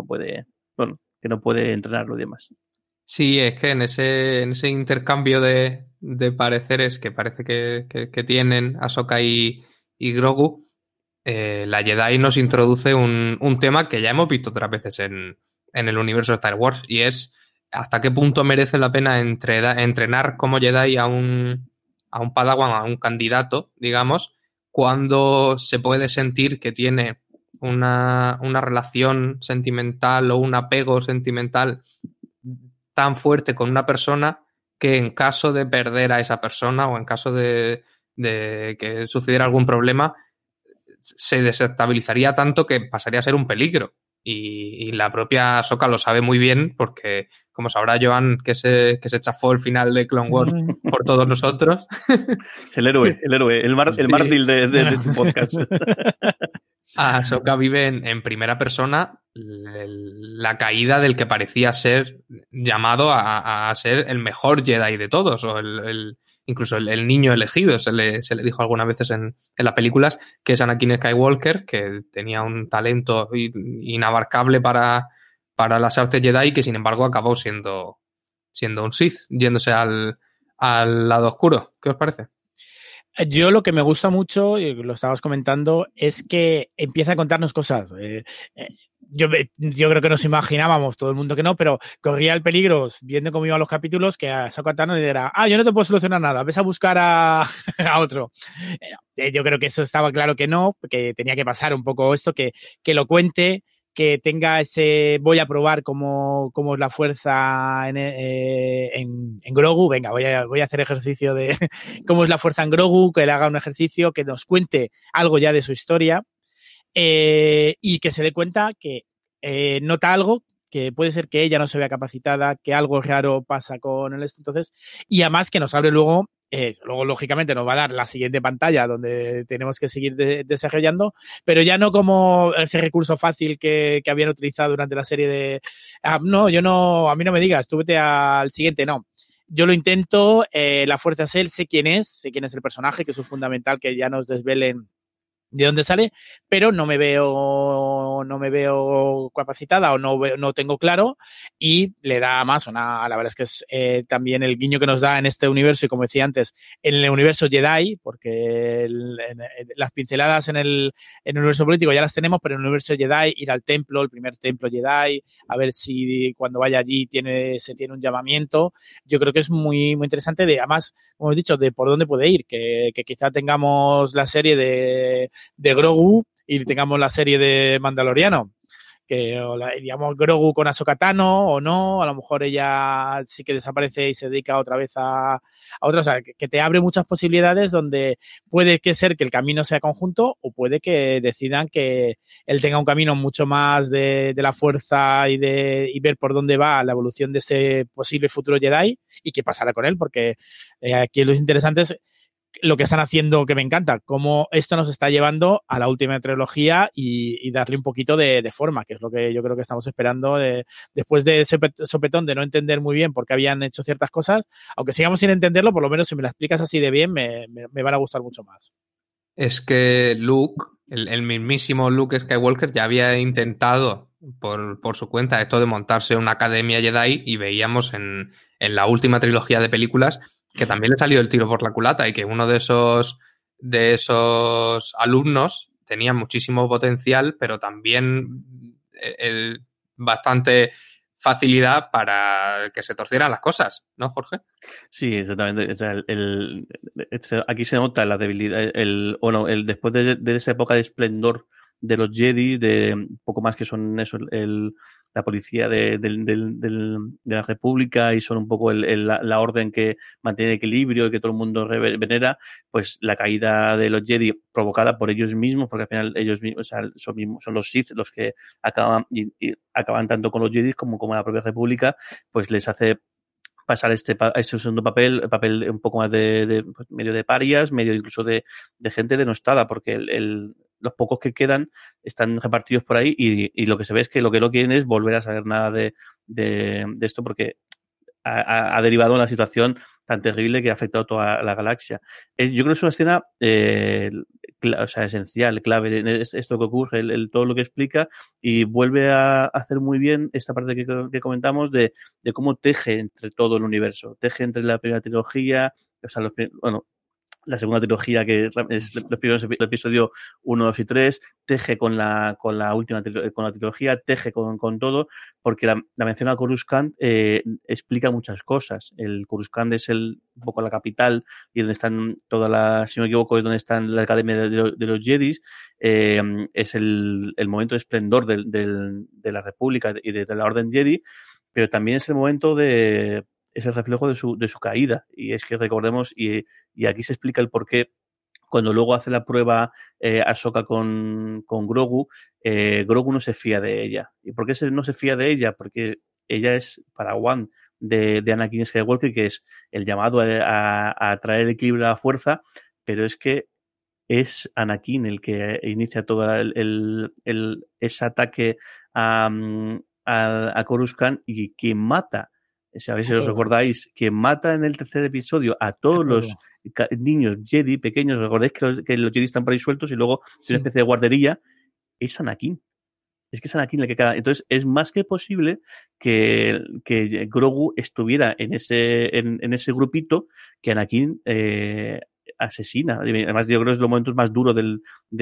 puede entrenarlo y demás. Sí, es que en ese intercambio de pareceres que parece que tienen Ahsoka y Grogu, la Jedi nos introduce un tema que ya hemos visto otras veces en el universo de Star Wars, y es hasta qué punto merece la pena entrenar como Jedi a un Padawan, a un candidato, digamos, cuando se puede sentir que tiene una relación sentimental o un apego sentimental tan fuerte con una persona que en caso de perder a esa persona o en caso de que sucediera algún problema, se desestabilizaría tanto que pasaría a ser un peligro. Y la propia Ahsoka lo sabe muy bien, porque, como sabrá Joan, que se chafó el final de Clone Wars por todos nosotros. El héroe, el mártir de este podcast. Ahsoka vive en primera persona la caída del que parecía ser llamado a ser el mejor Jedi de todos, o incluso el niño elegido. Se le dijo algunas veces en las películas que es Anakin Skywalker, que tenía un talento inabarcable para las artes Jedi, que sin embargo acabó siendo un Sith, yéndose al lado oscuro. ¿Qué os parece? Yo lo que me gusta mucho, y lo estabas comentando, es que empieza a contarnos cosas. Yo creo que nos imaginábamos, todo el mundo que no, pero corría el peligro, viendo cómo iban los capítulos, que a Ahsoka Tano le dirá, yo no te puedo solucionar nada, ves a buscar a otro. Yo creo que eso estaba claro que no, que tenía que pasar un poco esto, que lo cuente, que tenga ese voy a probar cómo es la fuerza en Grogu. Venga, voy a hacer ejercicio de cómo es la fuerza en Grogu, que le haga un ejercicio, que nos cuente algo ya de su historia, y que se dé cuenta que nota algo, que puede ser que ella no se vea capacitada, que algo raro pasa con él. Entonces, y además que nos abre luego, lógicamente nos va a dar la siguiente pantalla donde tenemos que seguir desarrollando, pero ya no como ese recurso fácil que habían utilizado durante la serie de a mí no me digas, tú vete al siguiente. No, yo lo intento, la fuerza es él, sé quién es el personaje, que eso es fundamental, que ya nos desvelen de dónde sale, pero no me veo capacitada o no tengo claro, y le da más la verdad es que es también el guiño que nos da en este universo, y como decía antes, en el universo Jedi, porque las pinceladas en el universo político ya las tenemos, pero en el universo Jedi, ir al templo, el primer templo Jedi, a ver si cuando vaya allí se tiene un llamamiento. Yo creo que es muy, muy interesante, además, como he dicho, de por dónde puede ir, que quizá tengamos la serie de Grogu y tengamos la serie de Mandaloriano, que digamos Grogu con Ahsoka Tano o no, a lo mejor ella sí que desaparece y se dedica otra vez a otra, o sea, que te abre muchas posibilidades donde puede que ser que el camino sea conjunto, o puede que decidan que él tenga un camino mucho más de la fuerza y ver por dónde va la evolución de ese posible futuro Jedi y qué pasará con él, porque aquí lo interesante es lo que están haciendo, que me encanta, cómo esto nos está llevando a la última trilogía y darle un poquito de forma, que es lo que yo creo que estamos esperando después de ese sopetón de no entender muy bien por qué habían hecho ciertas cosas. Aunque sigamos sin entenderlo, por lo menos si me la explicas así de bien, me van a gustar mucho más. Es que Luke, el mismísimo Luke Skywalker, ya había intentado por su cuenta esto de montarse una academia Jedi, y veíamos en la última trilogía de películas que también le salió el tiro por la culata, y que uno de esos alumnos tenía muchísimo potencial, pero también bastante facilidad para que se torcieran las cosas, ¿no, Jorge? Sí, exactamente. O sea, aquí se nota la debilidad, después de esa época de esplendor de los Jedi, de poco más que son eso, la policía de la República, y son un poco la orden que mantiene el equilibrio y que todo el mundo venera, pues la caída de los Jedi provocada por ellos mismos, porque al final ellos mismos, o sea, son los Sith los que acaban acaban tanto con los Jedi como la propia República, pues les hace pasar ese segundo papel un poco más pues, medio de parias, medio incluso de gente denostada, porque los pocos que quedan están repartidos por ahí, y lo que se ve es que lo que no quieren es volver a saber nada de esto, porque ha derivado en una situación tan terrible que ha afectado a toda la galaxia. Yo creo que es una escena esencial, clave, es esto que ocurre, todo lo que explica, y vuelve a hacer muy bien esta parte que comentamos de cómo teje entre todo el universo, teje entre la primera trilogía, o sea, la segunda trilogía, que es los primeros episodios 1, 2 y 3, teje con la última con la trilogía, teje con todo, porque la mención a Coruscant explica muchas cosas. El Coruscant es un poco la capital, y donde están si no me equivoco, es donde están la Academia de los Jedis. Es el momento de esplendor de la República y de la Orden Jedi, pero también es el momento es el reflejo de su caída. Y es que recordemos, y aquí se explica el porqué, cuando luego hace la prueba Ahsoka con Grogu, Grogu no se fía de ella. ¿Y por qué no se fía de ella? Porque ella es Padawan de Anakin Skywalker, que es el llamado a traer el equilibrio a la fuerza, pero es que es Anakin el que inicia todo ese ataque a Coruscant, y quien mata, si a ver si os recordáis, que mata en el tercer episodio a todos los niños Jedi pequeños. Recordáis que los Jedi están por ahí sueltos, y luego es una especie de guardería. Es Anakin. Es que es Anakin el que cae. Entonces es más que posible que Grogu estuviera en ese grupito que Anakin asesina. Además, yo creo que es los momentos más duros de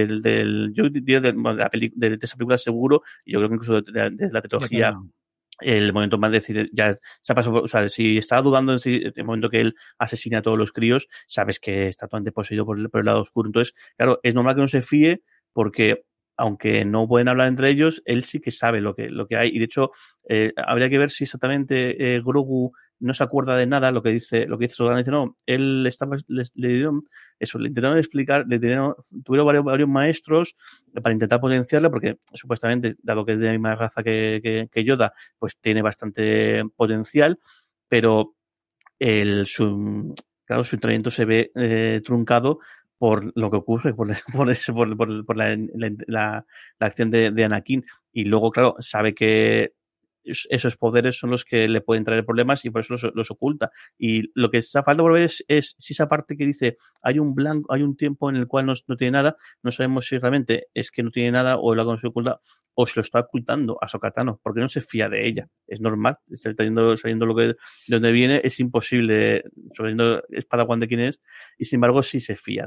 esa película, seguro, y yo creo que incluso de la trilogía. El momento más decir, ya se ha pasado, o sea, si estaba dudando en el momento que él asesina a todos los críos, sabes que está totalmente poseído por el lado oscuro. Entonces, claro, es normal que no se fíe, porque aunque no pueden hablar entre ellos, él sí que sabe lo que hay. Y de hecho, habría que ver si exactamente Grogu no se acuerda de nada. Lo que dice Soldán, dice, no, él le dieron eso, le intentaron explicar, tuvieron varios maestros para intentar potenciarle, porque supuestamente, dado que es de la misma raza que Yoda, pues tiene bastante potencial, pero su entrenamiento se ve truncado por lo que ocurre, por la acción de Anakin. Y luego, claro, sabe que esos poderes son los que le pueden traer problemas y por eso los oculta. Y lo que está falta por ver es si esa parte que dice hay un tiempo en el cual no tiene nada, no sabemos si realmente es que no tiene nada o lo que oculta o se lo está ocultando a Ahsoka Tano, porque no se fía de ella. Es normal, sabiendo de dónde viene, es imposible, sabiendo Padawan de quién es, y sin embargo sí se fía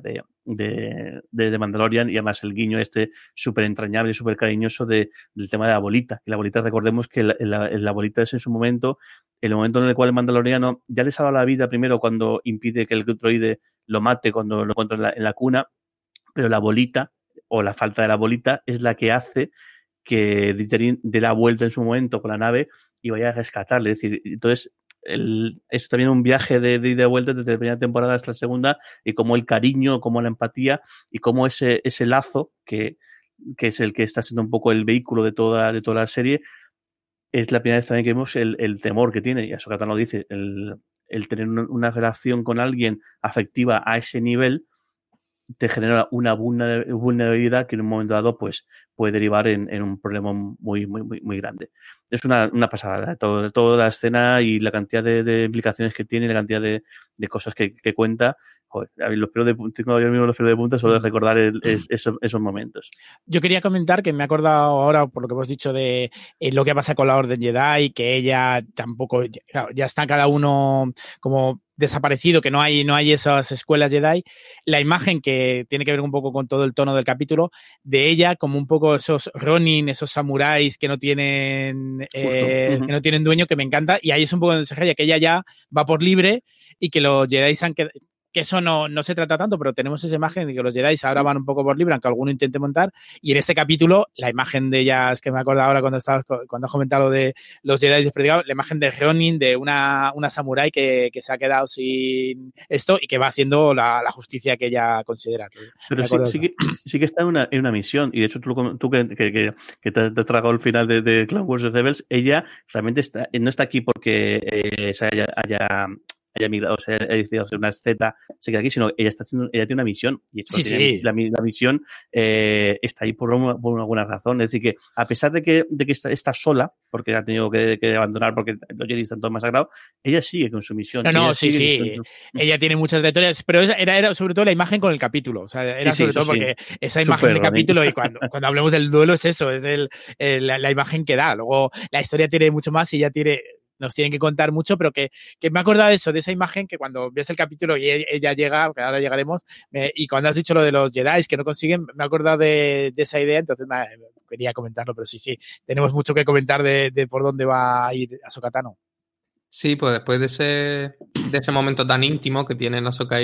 de Mandalorian, y además el guiño súper entrañable y súper cariñoso del tema de la bolita. Y la bolita, recordemos que la bolita es en su momento, el momento en el cual el Mandaloriano ya le salva la vida primero cuando impide que el droide lo mate cuando lo encuentra en la cuna, pero la bolita, o la falta de la bolita, es la que hace que Din Djarin dé la vuelta en su momento con la nave y vaya a rescatarle. Es decir, entonces es también un viaje de ida y vuelta desde la primera temporada hasta la segunda, y como el cariño, como la empatía y como ese lazo que es el que está siendo un poco el vehículo de toda la serie, es la primera vez también que vemos el temor que tiene, y Ahsoka Tano dice, el tener una relación con alguien afectiva a ese nivel te genera una vulnerabilidad que en un momento dado pues puede derivar en un problema muy, muy, muy, muy grande. Es una pasada, toda la escena y la cantidad de implicaciones que tiene, la cantidad de cosas que cuenta. Joder, tengo yo mismo los pelos de punta solo de recordar esos momentos. Yo quería comentar que me he acordado ahora, por lo que hemos dicho, de lo que pasa con la Orden Jedi, que ella tampoco, claro, ya está cada uno como desaparecido, que no hay esas escuelas Jedi. La imagen que tiene que ver un poco con todo el tono del capítulo, de ella como un poco esos Ronin, esos samuráis que no tienen que no tienen dueño, que me encanta, y ahí es un poco donde se raya, que ella ya va por libre y que los Jedi han quedado, que eso no se trata tanto, pero tenemos esa imagen de que los Jedi ahora van un poco por libre, aunque alguno intente montar, y en este capítulo la imagen de ella, es que me acuerdo ahora cuando has comentado lo de los Jedi desperdigados, la imagen de Ronin, de una samurái que se ha quedado sin esto y que va haciendo la justicia que ella considera. Pero sí que está en una misión, y de hecho tú que te has tragado el final de Clone Wars Rebels, ella realmente no está aquí porque se haya migrado, o sea, ha decidido hacer una Z, se queda aquí, sino ella tiene una misión, y hecho, la misión está ahí por alguna razón. Es decir, que a pesar de que está sola, porque ha tenido que abandonar porque los Jedi están todos masacrados, ella sigue con su misión. Ella tiene muchas trayectorias, pero era sobre todo la imagen con el capítulo, o sea, era sobre todo porque esa imagen de capítulo, y cuando hablemos del duelo es eso, es la imagen que da. Luego la historia tiene mucho más y ella nos tienen que contar mucho, pero que me he acordado de esa imagen, que cuando ves el capítulo y ella llega, que ahora llegaremos, y cuando has dicho lo de los Jedi que no consiguen, me he acordado de esa idea, entonces quería comentarlo, pero sí, tenemos mucho que comentar de por dónde va a ir Ahsoka Tano. Sí, pues después de ese momento tan íntimo que tienen Ahsoka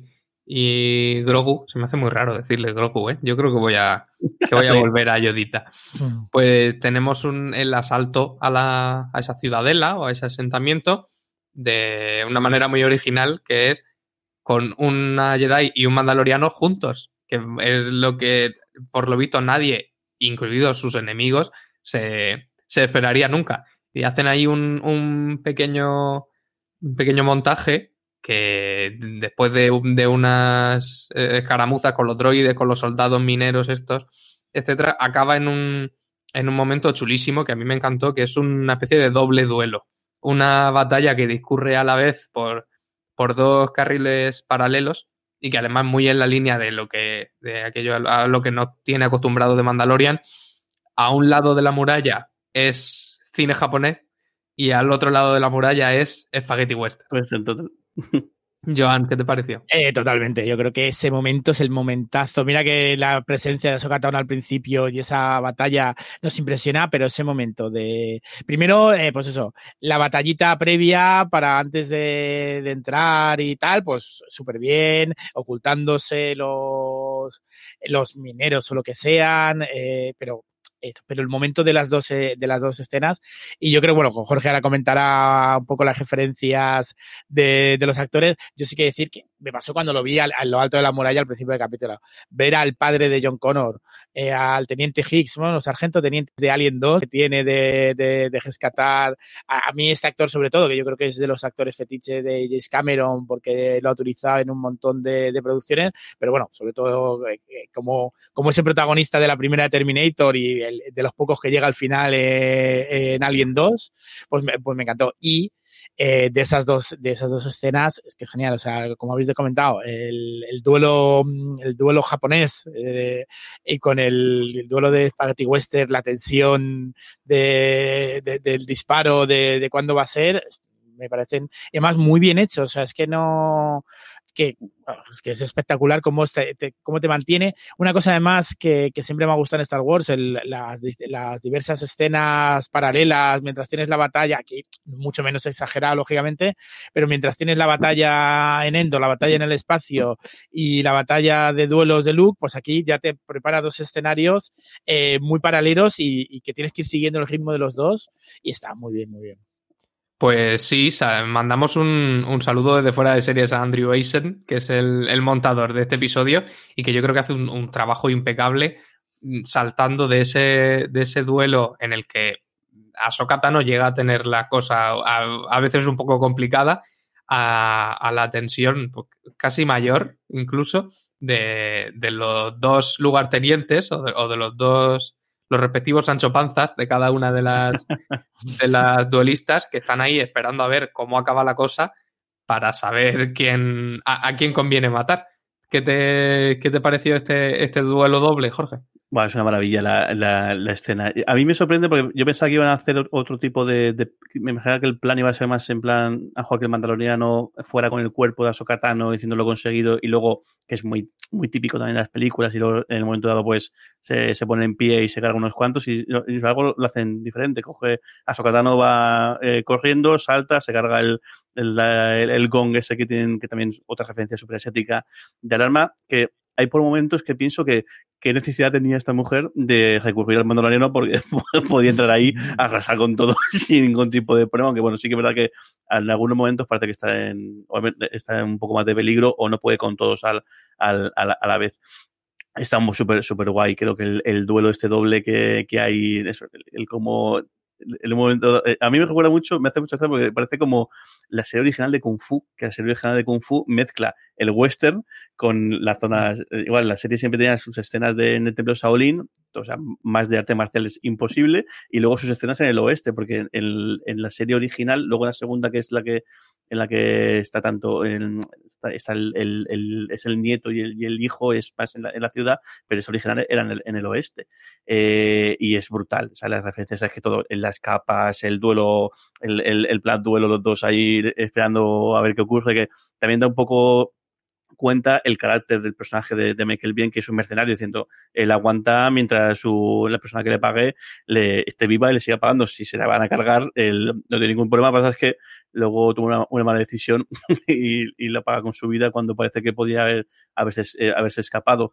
y Grogu, se me hace muy raro decirle Grogu, ¿eh? Yo creo que voy a volver a Yodita. Pues tenemos el asalto a esa ciudadela o a ese asentamiento de una manera muy original, que es con una Jedi y un Mandaloriano juntos, que es lo que, por lo visto, nadie, incluidos sus enemigos, se esperaría nunca. Y hacen ahí un pequeño montaje que después de unas escaramuzas con los droides, con los soldados mineros estos, etcétera, acaba en un momento chulísimo que a mí me encantó, que es una especie de doble duelo. Una batalla que discurre a la vez por dos carriles paralelos y que además muy en la línea de aquello a lo que nos tiene acostumbrado de Mandalorian. A un lado de la muralla es cine japonés y al otro lado de la muralla es spaghetti western. Pues entonces... Joan, ¿qué te pareció? Totalmente, yo creo que ese momento es el momentazo. Mira que la presencia de Ahsoka Tano al principio y esa batalla nos impresiona, pero ese momento de... Primero, pues eso, la batallita previa para antes de entrar y tal, pues súper bien, ocultándose los mineros o lo que sean, pero el momento de las dos escenas, y yo creo, bueno, con Jorge ahora comentará un poco las referencias de los actores. Yo sí que decir que me pasó cuando lo vi a lo alto de la muralla al principio del capítulo. Ver al padre de John Connor, al teniente Hicks, bueno, los sargento tenientes de Alien 2, que tiene de rescatar a mí este actor sobre todo, que yo creo que es de los actores fetiche de James Cameron, porque lo ha utilizado en un montón de producciones, pero bueno, sobre todo como ese protagonista de la primera Terminator y de los pocos que llega al final en Alien 2, pues me encantó. Y de esas dos escenas es que genial, o sea, como habéis comentado, el duelo japonés y con el duelo de Spaghetti Western, la tensión del disparo, de cuándo va a ser, me parecen además muy bien hechos, o sea, es que es espectacular cómo te mantiene. Una cosa además que siempre me ha gustado en Star Wars, las diversas escenas paralelas mientras tienes la batalla, aquí mucho menos exagerado lógicamente, pero mientras tienes la batalla en Endor, la batalla en el espacio y la batalla de duelos de Luke, pues aquí ya te prepara dos escenarios muy paralelos y que tienes que ir siguiendo el ritmo de los dos y está muy bien, muy bien. Pues sí, mandamos un saludo desde fuera de series a Andrew Eisen, que es el montador de este episodio y que yo creo que hace un trabajo impecable saltando de ese duelo en el que Ahsoka Tano llega a tener la cosa a veces un poco complicada a la tensión casi mayor incluso de los dos lugartenientes o de los respectivos Sancho Panzas de cada una de las duelistas que están ahí esperando a ver cómo acaba la cosa para saber a quién conviene matar. ¿Qué te pareció este duelo doble, Jorge? Bueno, es una maravilla la escena. A mí me sorprende porque yo pensaba que iban a hacer otro tipo me imaginaba que el plan iba a ser más en plan a jugar que el mandaloriano fuera con el cuerpo de Ahsoka Tano diciéndolo conseguido y luego, que es muy, muy típico también en las películas y luego en el momento dado pues se pone en pie y se carga unos cuantos y algo lo hacen diferente. Coge Ahsoka Tano, va corriendo, salta, se carga el gong ese que tienen, que también es otra referencia super asiática de alarma, que hay por momentos que pienso que qué necesidad tenía esta mujer de recurrir al mandaloriano porque podía entrar ahí a arrasar con todo sin ningún tipo de problema, aunque bueno, sí que es verdad que en algunos momentos parece que está en un poco más de peligro o no puede con todos a la vez. Está súper súper guay, creo que el duelo doble que hay, como el momento, a mí me recuerda mucho, me hace mucha gracia porque parece como la serie original de Kung Fu, que la serie original de Kung Fu mezcla el western con las zonas, igual la serie siempre tenía sus escenas en el templo Shaolin, o sea, más de arte marcial es imposible, y luego sus escenas en el oeste, porque en la serie original, luego en la segunda, que es en la que está tanto es el nieto y el hijo, es más en la ciudad, pero es original era en el oeste, y es brutal, o sea, las referencias es que todo, en las capas, el duelo, el plan duelo, los dos ahí esperando a ver qué ocurre, que también da un poco cuenta el carácter del personaje de Michael Biehn, que es un mercenario, diciendo, él aguanta mientras la persona que le pague esté viva y le siga pagando. Si se la van a cargar, él no tiene ningún problema. Lo que pasa es que luego toma una mala decisión y la paga con su vida cuando parece que podía haberse escapado.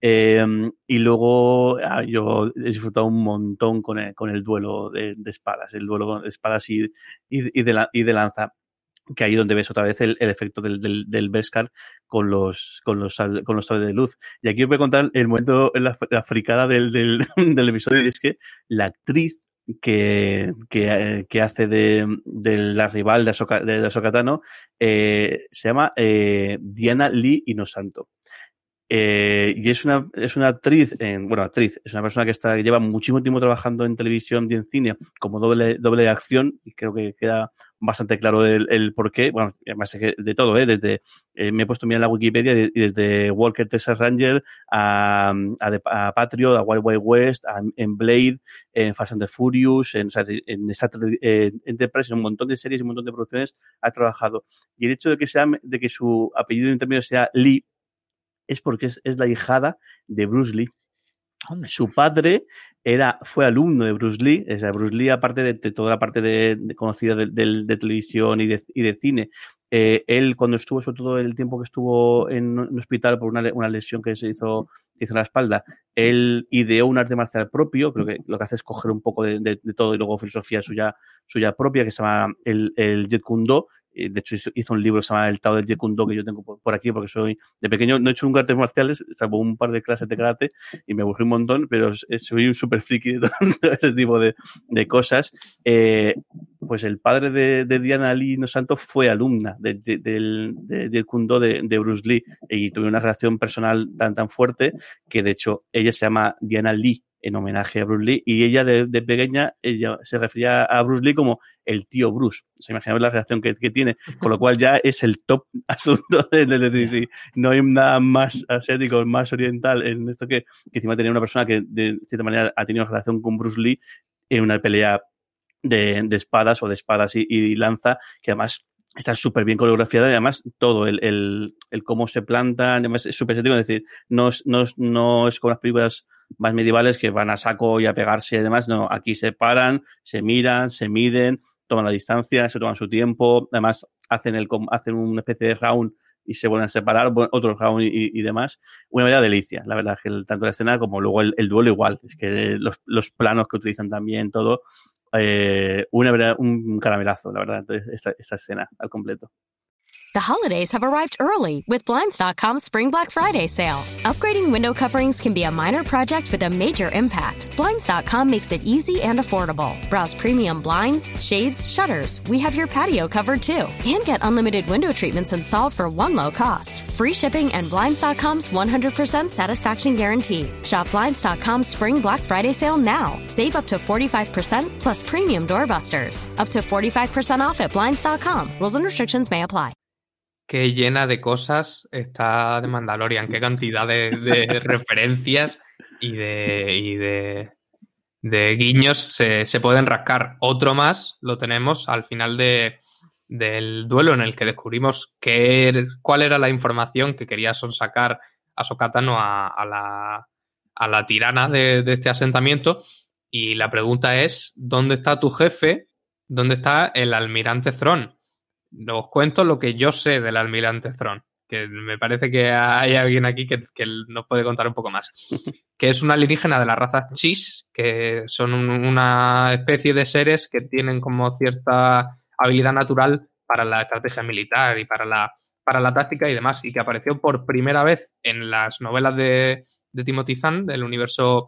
Y luego yo he disfrutado un montón con el duelo de espadas, el duelo de espadas y de lanza, que ahí donde ves otra vez el efecto del Beskar con los sables de luz. Y aquí os voy a contar el momento, la fricada del episodio, y es que la actriz que hace de la rival de Ahsoka Tano se llama Diana Lee Inosanto. Y es una actriz, es una persona que lleva muchísimo tiempo trabajando en televisión y en cine como doble de acción, y creo que queda bastante claro el porqué. Bueno, además de todo, desde me he puesto a mirar en la Wikipedia y desde Walker Texas Ranger a Patriot, a Wild Wild West, en Blade, en Fast and the Furious, en Star Trek Enterprise, en un montón de series y un montón de producciones ha trabajado. Y el hecho de que su apellido intermedio sea Lee es porque es la hijada de Bruce Lee. Su padre fue alumno de Bruce Lee. O sea, Bruce Lee, aparte de toda la parte conocida de televisión y de cine, él cuando estuvo, sobre todo el tiempo que estuvo en un hospital por una lesión que se hizo en la espalda, él ideó un arte marcial propio. Creo que lo que hace es coger un poco de todo y luego filosofía suya propia, que se llama el Jeet Kune Do, De hecho, hizo un libro que se llama El Tao del Jeet Kune Do, que yo tengo por aquí, porque soy de pequeño, no he hecho nunca artes marciales, salvo un par de clases de karate, y me aburrí un montón, pero soy un súper friki de todo ese tipo de cosas. Pues el padre de Diana Lee No Santos fue alumna de Jeet Kune Do de Bruce Lee, y tuve una relación personal tan fuerte que, de hecho, ella se llama Diana Lee en homenaje a Bruce Lee, y ella de pequeña ella se refería a Bruce Lee como el tío Bruce. O sea, imaginaos la relación que tiene, con lo cual ya es el top asunto de decir, no hay nada más asiático, más oriental en esto que encima tenía una persona que de cierta manera ha tenido relación con Bruce Lee en una pelea de espadas o de espadas y lanza, que además está súper bien coreografiada, y además todo, el cómo se plantan, además es súper estético, es decir, no es como las películas más medievales que van a saco y a pegarse y demás, no, aquí se paran, se miran, se miden, toman la distancia, se toman su tiempo, además hacen una especie de round y se vuelven a separar, otro round y demás. Una verdadera delicia, la verdad, que tanto la escena como luego el duelo igual, es que los planos que utilizan también, todo, un caramelazo, la verdad, esta escena al completo. The holidays have arrived early with Blinds.com's Spring Black Friday sale. Upgrading window coverings can be a minor project with a major impact. Blinds.com makes it easy and affordable. Browse premium blinds, shades, shutters. We have your patio covered too. And get unlimited window treatments installed for one low cost. Free shipping and Blinds.com's 100% satisfaction guarantee. Shop Blinds.com's Spring Black Friday sale now. Save up to 45% plus premium doorbusters. Up to 45% off at Blinds.com. Rules and restrictions may apply. Qué llena de cosas está de Mandalorian, qué cantidad de referencias y de guiños se pueden rascar. Otro más lo tenemos al final del duelo, en el que descubrimos cuál era la información que quería sonsacar Ahsoka Tano a la tirana de este asentamiento, y la pregunta es: ¿dónde está tu jefe? ¿Dónde está el almirante Thrawn? Os cuento lo que yo sé del almirante Thrawn, que me parece que hay alguien aquí que nos puede contar un poco más. Que es un alienígena de la raza Chiss, que son una especie de seres que tienen como cierta habilidad natural para la estrategia militar y para la táctica y demás, y que apareció por primera vez en las novelas de Timothy Zahn, del universo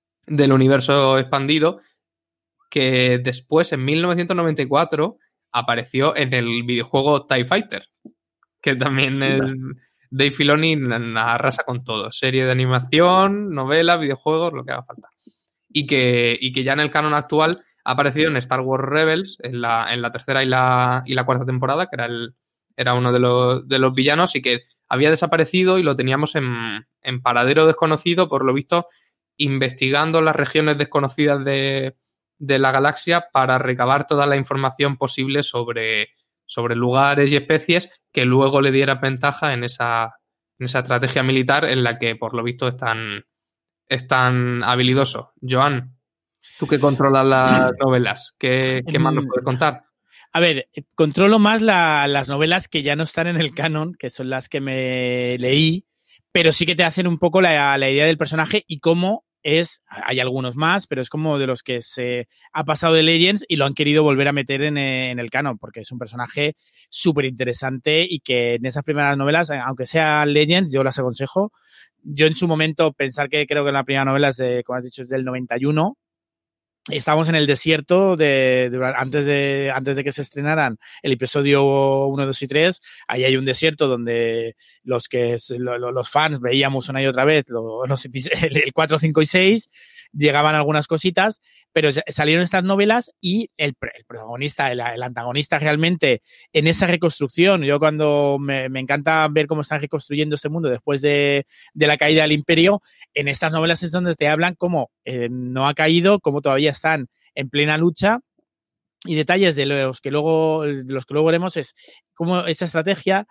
expandido, que después, en 1994... apareció en el videojuego TIE Fighter, que también Dave Filoni arrasa con todo. Serie de animación, novela, videojuegos, lo que haga falta. Y que ya en el canon actual ha aparecido en Star Wars Rebels, en la tercera y la cuarta temporada, que era uno de los villanos, y que había desaparecido y lo teníamos en paradero desconocido, por lo visto, investigando las regiones desconocidas de la galaxia para recabar toda la información posible sobre lugares y especies que luego le diera ventaja en esa estrategia militar en la que, por lo visto, es tan habilidoso. Joan, tú que controlas las novelas, ¿qué más nos puedes contar? A ver, controlo más las novelas que ya no están en el canon, que son las que me leí, pero sí que te hacen un poco la idea del personaje y cómo hay algunos más, pero es como de los que se ha pasado de Legends y lo han querido volver a meter en el canon, porque es un personaje súper interesante y que en esas primeras novelas, aunque sea Legends, yo las aconsejo. Yo en su momento pensar que creo que la primera novela como has dicho, es del 91. Estábamos en el desierto antes de que se estrenaran el episodio 1, 2 y 3. Ahí hay un desierto donde los fans veíamos una y otra vez el 4, 5 y 6. Llegaban algunas cositas, pero salieron estas novelas y el protagonista, el antagonista realmente en esa reconstrucción. Yo cuando me encanta ver cómo están reconstruyendo este mundo después de la caída del Imperio, en estas novelas es donde te hablan cómo no ha caído, cómo todavía están en plena lucha, y detalles de los que luego veremos es esa estrategia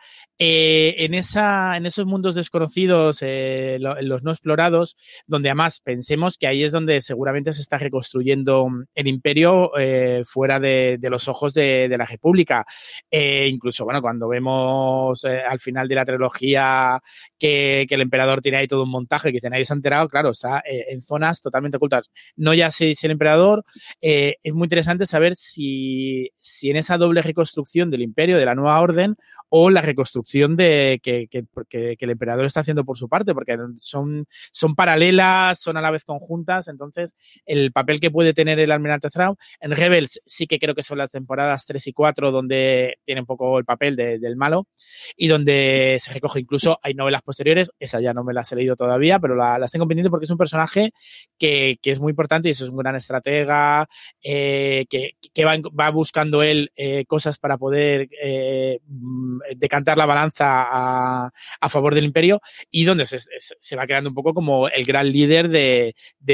en esos mundos desconocidos, los no explorados, donde además pensemos que ahí es donde seguramente se está reconstruyendo el imperio fuera de los ojos de la República. Incluso, bueno, cuando vemos al final de la trilogía que el emperador tiene ahí todo un montaje que nadie se ha enterado, claro, está en zonas totalmente ocultas. No ya si es el emperador, es muy interesante saber si en esa doble reconstrucción del imperio, de la nueva orden, o la reconstrucción que el emperador está haciendo por su parte, porque son paralelas, son a la vez conjuntas. Entonces, el papel que puede tener el almirante Thrawn en Rebels sí que creo que son las temporadas 3 y 4 donde tiene un poco el papel del malo y donde se recoge. Incluso hay novelas posteriores, esa ya no me las he leído todavía, pero las tengo pendiente porque es un personaje que es muy importante y eso es un gran estratega, que va buscando él cosas para poder decantar la balanza a favor del imperio y donde se va creando un poco como el gran líder de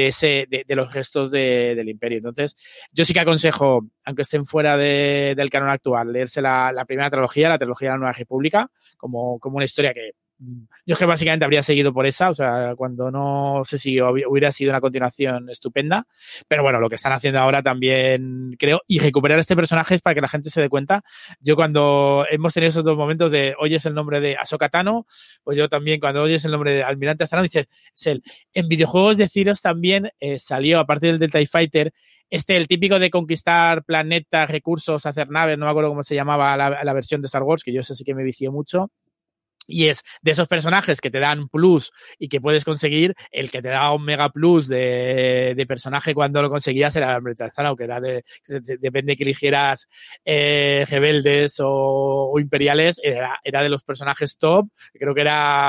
los gestos del imperio. Entonces, yo sí que aconsejo, aunque estén fuera del canon actual, leerse la primera trilogía, la trilogía de la Nueva República, como una historia que yo es que básicamente habría seguido por esa, o sea, cuando no sé si hubiera sido una continuación estupenda, pero bueno, lo que están haciendo ahora también creo, y recuperar este personaje es para que la gente se dé cuenta. Yo cuando hemos tenido esos dos momentos de oyes el nombre de Ahsoka Tano, pues yo también cuando oyes el nombre de Almirante Thrawn dices, es él. En videojuegos deciros también salió, aparte del TIE Fighter, el típico de conquistar planetas, recursos, hacer naves, no me acuerdo cómo se llamaba la versión de Star Wars, que yo sé sí que me vicié mucho. Y es de esos personajes que te dan plus y que puedes conseguir, el que te da un mega plus de personaje cuando lo conseguías era el Almirante Thrawn, que era depende de que eligieras rebeldes o imperiales, era de los personajes top, creo que era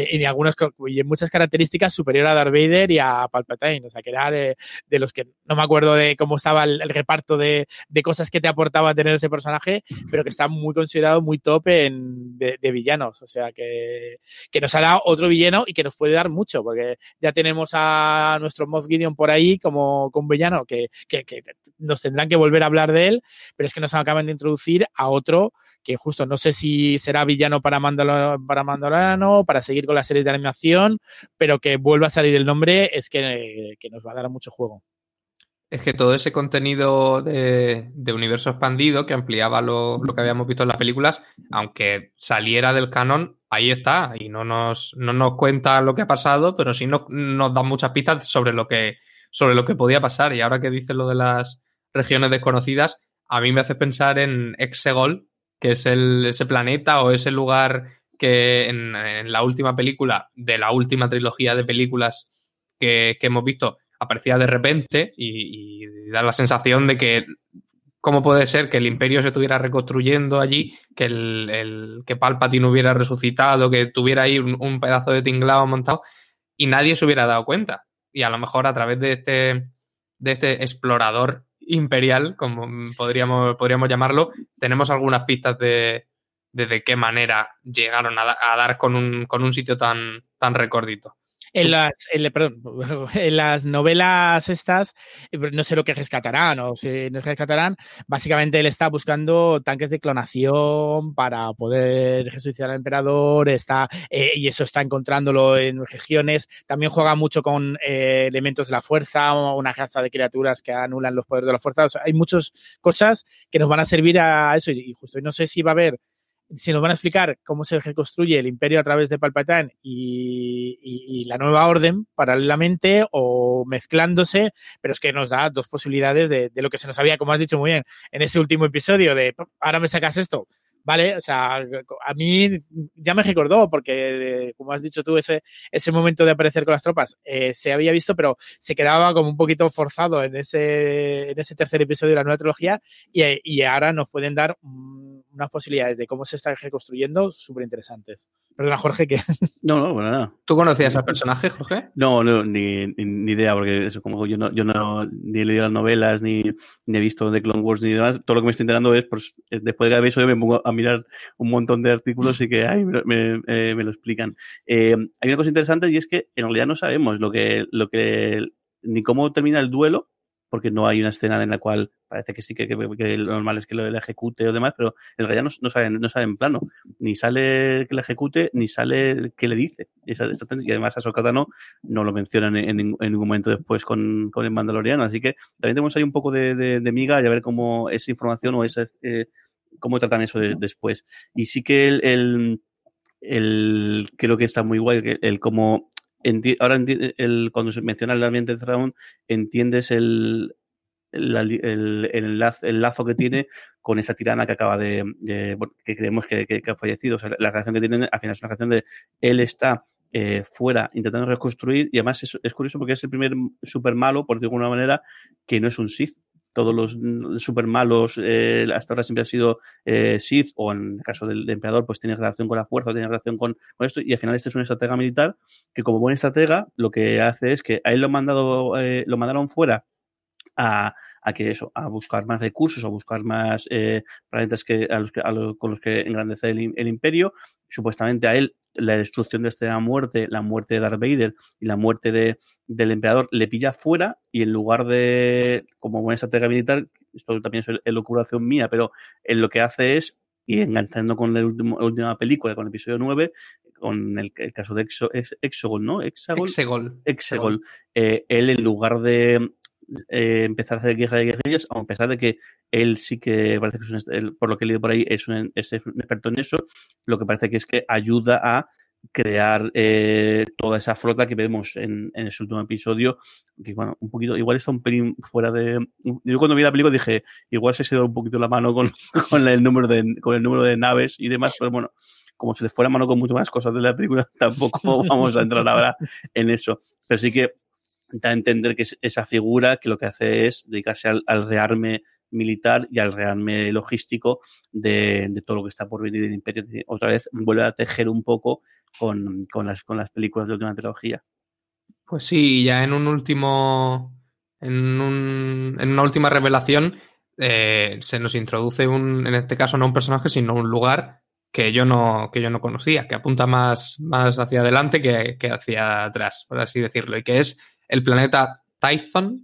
y en muchas características superior a Darth Vader y a Palpatine, o sea que era de los que no me acuerdo de cómo estaba el reparto de cosas que te aportaba tener ese personaje, pero que está muy considerado muy top de villanos, o sea que nos ha dado otro villano y que nos puede dar mucho, porque ya tenemos a nuestro Moff Gideon por ahí como un villano que nos tendrán que volver a hablar de él, pero es que nos acaban de introducir a otro que justo no sé si será villano para Mandaloriano, para seguir con las series de animación, pero que vuelva a salir el nombre es que nos va a dar mucho juego. Es que todo ese contenido de universo expandido que ampliaba lo que habíamos visto en las películas, aunque saliera del canon, ahí está. Y no nos cuenta lo que ha pasado, pero sí nos da muchas pistas sobre lo que podía pasar. Y ahora que dices lo de las regiones desconocidas, a mí me hace pensar en Exegol, que es ese planeta o ese lugar que en la última película de la última trilogía de películas que hemos visto aparecía de repente y da la sensación de que cómo puede ser que el imperio se estuviera reconstruyendo allí, que Palpatine hubiera resucitado, que tuviera ahí un pedazo de tinglado montado y nadie se hubiera dado cuenta. Y a lo mejor a través de este explorador imperial, como podríamos llamarlo, tenemos algunas pistas de qué manera llegaron a dar con un sitio tan recordito. En las novelas estas, no sé lo que rescatarán o si no rescatarán, básicamente él está buscando tanques de clonación para poder resucitar al emperador, y eso está encontrándolo en regiones, también juega mucho con elementos de la fuerza, una raza de criaturas que anulan los poderes de la fuerza, o sea, hay muchas cosas que nos van a servir a eso y justo, y no sé si va a haber, si nos van a explicar cómo se reconstruye el imperio a través de Palpatine y la nueva orden paralelamente o mezclándose, pero es que nos da dos posibilidades de lo que se nos había, como has dicho muy bien, en ese último episodio de ahora me sacas esto, ¿vale? O sea, a mí ya me recordó porque, como has dicho tú, ese momento de aparecer con las tropas se había visto, pero se quedaba como un poquito forzado en ese tercer episodio de la nueva trilogía y ahora nos pueden dar unas posibilidades de cómo se está reconstruyendo súper interesantes. Perdona, Jorge, que... No, bueno, nada. ¿Tú conocías al personaje, Jorge? No, ni idea, porque eso, como yo no ni he leído las novelas, ni he visto The Clone Wars, ni demás. Todo lo que me estoy enterando es, pues, después de cada episodio me pongo a mirar un montón de artículos y que me lo explican. Hay una cosa interesante y es que en realidad no sabemos lo que ni cómo termina el duelo, porque no hay una escena en la cual parece que sí que lo normal es que lo ejecute o demás, pero en realidad no sale en plano. Ni sale que le ejecute, ni sale que le dice. Y además a Ahsoka Tano no lo mencionan en ningún momento después con el Mandaloriano. Así que también tenemos ahí un poco de miga y a ver cómo esa información o cómo tratan eso después. Y sí que creo que está muy guay, que cuando se menciona el ambiente de Thrawn, entiendes el lazo que tiene con esa tirana que acaba que creemos que ha fallecido. O sea, la relación que tienen al final es una relación de él está fuera intentando reconstruir, y además es curioso porque es el primer super malo, por decirlo de alguna manera, que no es un Sith. Todos los super malos hasta ahora siempre han sido Sith, o en el caso del emperador pues tiene relación con la fuerza, tiene relación con esto, y al final este es un estratega militar que, como buen estratega, lo que hace es que a él lo mandaron fuera a buscar más recursos, a buscar más planetas con los que engrandecer el imperio. Supuestamente a él la destrucción de la muerte de Darth Vader y la muerte del emperador le pilla fuera, y en lugar de, como buena estratega militar, esto también es locuración mía, pero él lo que hace es, y enganchando con la última película, con el episodio 9, con el caso de Exegol, ¿no? Exegol. Él, en lugar de empezar a hacer guerra de guerrillas, a pesar de que él sí que parece que por lo que he leído por ahí es un experto en eso, lo que parece que es que ayuda a crear toda esa flota que vemos en ese último episodio, que bueno, un poquito, igual está un pelín fuera de... Yo cuando vi la película dije, igual se ha dado un poquito la mano con el número de naves y demás, pero bueno, como se les fue la mano con muchas más cosas de la película, tampoco vamos a entrar ahora en eso. Pero sí que da a entender que es esa figura que lo que hace es dedicarse al rearme militar y al rearme logístico de todo lo que está por venir del Imperio. Otra vez vuelve a tejer un poco con las películas de la última trilogía. Pues sí, ya en una última revelación se nos introduce en este caso no un personaje, sino un lugar que yo no conocía, que apunta más hacia adelante que hacia atrás, por así decirlo, y que es el planeta Tython,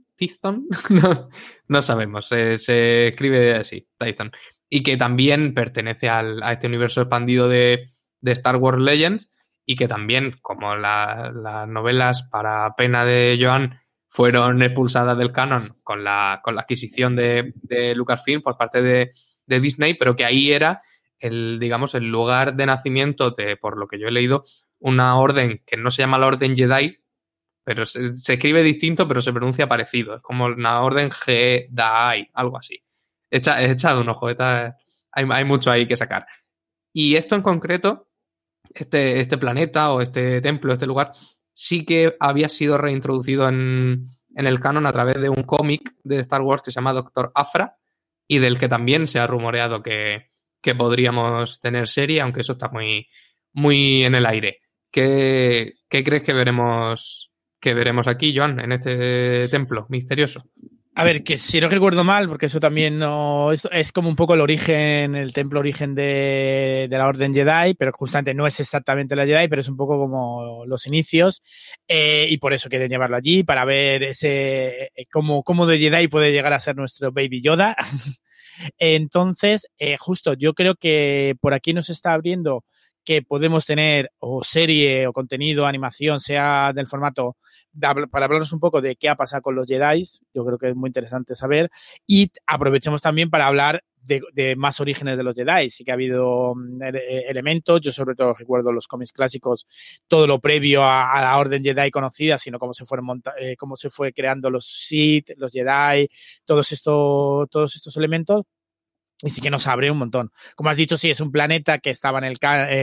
no sabemos, se escribe así, Tython, y que también pertenece a este universo expandido de Star Wars Legends, y que también, como las novelas para pena de Joan fueron expulsadas del canon con la adquisición de Lucasfilm por parte de Disney, pero que ahí era el lugar de nacimiento de, por lo que yo he leído, una orden que no se llama la Orden Jedi, pero se escribe distinto, pero se pronuncia parecido. Es como una orden Jedi, algo así. Echad un ojo, hay mucho ahí que sacar. Y esto en concreto, este planeta o este templo, este lugar, sí que había sido reintroducido en el canon a través de un cómic de Star Wars que se llama Doctor Aphra, y del que también se ha rumoreado que podríamos tener serie, aunque eso está muy, muy en el aire. ¿Qué crees que veremos aquí, Joan, en este templo misterioso? A ver, que si no recuerdo mal, porque eso también es como un poco el templo origen de la Orden Jedi, pero justamente no es exactamente la Jedi, pero es un poco como los inicios, y por eso quieren llevarlo allí, para ver cómo de Jedi puede llegar a ser nuestro Baby Yoda. Entonces, justo yo creo que por aquí nos está abriendo que podemos tener o serie o contenido, animación, sea del formato, para hablarnos un poco de qué ha pasado con los Jedi. Yo creo que es muy interesante saber, y aprovechemos también para hablar de más orígenes de los Jedi. Sí que ha habido elementos, yo sobre todo recuerdo los cómics clásicos, todo lo previo a la Orden Jedi conocida, sino cómo se fue creando los Sith, los Jedi, todos estos elementos. Y sí que nos abre un montón. Como has dicho, sí, es un planeta que estaba en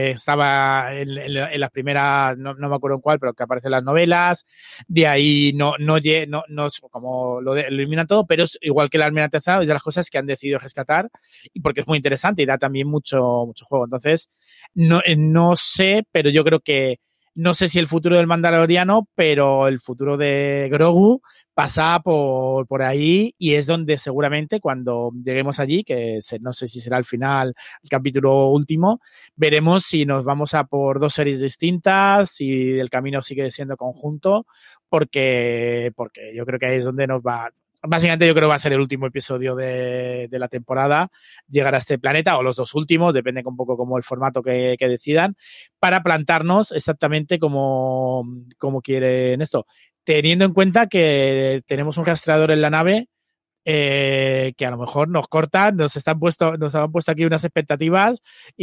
las primeras, no me acuerdo en cuál, pero que aparece en las novelas. De ahí no como lo eliminan todo, pero es igual que la Almirante Thrawn, es de las cosas que han decidido rescatar, y porque es muy interesante y da también mucho juego. Entonces, no sé, pero yo creo que no sé si el futuro del Mandaloriano, pero el futuro de Grogu pasa por ahí, y es donde seguramente cuando lleguemos allí, que no sé si será al final, el capítulo último, veremos si nos vamos a por dos series distintas, si el camino sigue siendo conjunto, porque yo creo que ahí es donde nos va. Básicamente yo creo que va a ser el último episodio de la temporada, llegar a este planeta, o los 2 últimos, depende un poco como el formato que decidan, para plantarnos exactamente como quieren esto. Teniendo en cuenta que tenemos un rastreador en la nave que a lo mejor nos cortan, nos han puesto aquí unas expectativas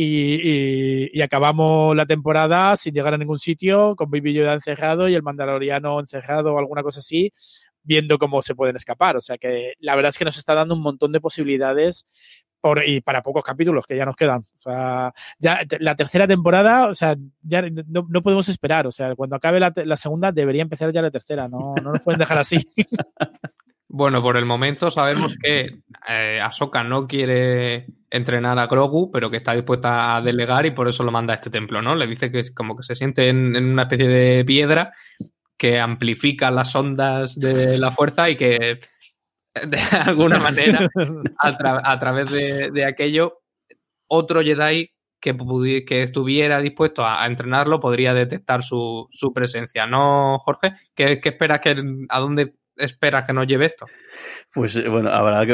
y acabamos la temporada sin llegar a ningún sitio, con Baby Yoda encerrado y el Mandaloriano encerrado o alguna cosa así, viendo cómo se pueden escapar. O sea que la verdad es que nos está dando un montón de posibilidades y para pocos capítulos que ya nos quedan. O sea, ya la tercera temporada, o sea, ya no podemos esperar. O sea, cuando acabe la segunda debería empezar ya la tercera. No nos pueden dejar así. Bueno, por el momento sabemos que Ahsoka no quiere entrenar a Grogu, pero que está dispuesta a delegar y por eso lo manda a este templo, ¿no? Le dice que es como que se siente en una especie de piedra que amplifica las ondas de la fuerza y que de alguna manera a través de aquello otro Jedi que estuviera dispuesto a entrenarlo podría detectar su presencia, ¿no, Jorge? ¿Qué esperas a dónde esperas que nos lleve esto? Pues bueno, habrá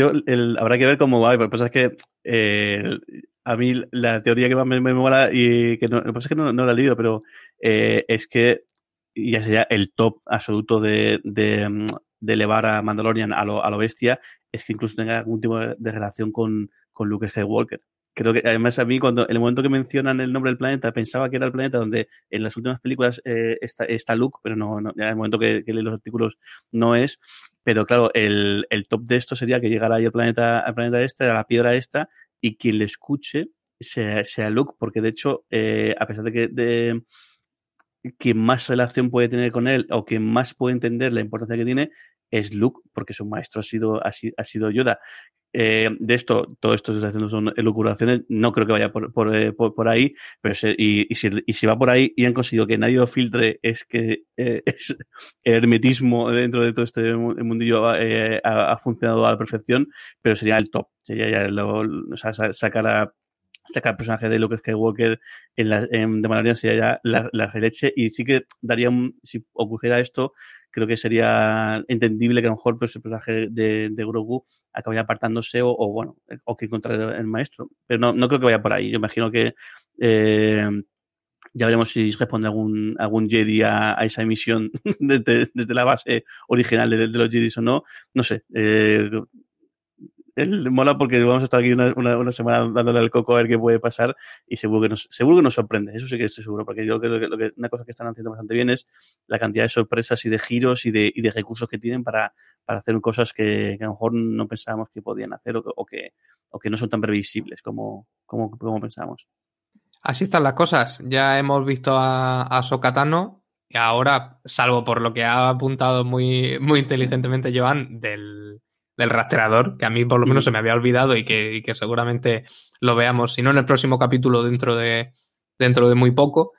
que ver cómo va. Lo que pasa es que a mí la teoría que más me mola y que lo que pasa es que no la he leído, pero es que ya sería el top absoluto de elevar a Mandalorian a lo bestia, es que incluso tenga algún tipo de relación con Luke Skywalker. Creo que además a mí en el momento que mencionan el nombre del planeta pensaba que era el planeta donde en las últimas películas está Luke, pero no ya en el momento que leí los artículos no es. Pero claro, el top de esto sería que llegara ahí al planeta este, a la piedra esta, y quien le escuche sea Luke, porque de hecho, a pesar de que quien más relación puede tener con él o quien más puede entender la importancia que tiene es Luke, porque su maestro ha sido Yoda. De esto, todo esto se está haciendo son elucubraciones, no creo que vaya por ahí, pero si va por ahí y han conseguido que nadie lo filtre, es que es el hermetismo dentro de todo este mundillo ha funcionado a la perfección, pero sería el top, sería ya sacar el personaje de Luke Skywalker de Mandalorian sería ya la leche, y sí que daría si ocurriera esto, creo que sería entendible que a lo mejor pues, el personaje de Grogu acabaría apartándose o que encontrar el maestro, pero no creo que vaya por ahí. Yo imagino que ya veremos si responde algún Jedi a esa emisión desde la base original de los Jedi o no sé. Mola porque vamos a estar aquí una semana dándole al coco a ver qué puede pasar, y seguro que nos sorprende. Eso sí que estoy seguro, porque yo creo que una cosa que están haciendo bastante bien es la cantidad de sorpresas y de giros y de recursos que tienen para hacer cosas que a lo mejor no pensábamos que podían hacer o que no son tan previsibles como pensábamos. Así están las cosas. Ya hemos visto a Ahsoka Tano, y ahora, salvo por lo que ha apuntado muy, muy inteligentemente Joan del rastreador, que a mí por lo menos se me había olvidado y que seguramente lo veamos, si no en el próximo capítulo, dentro de muy poco.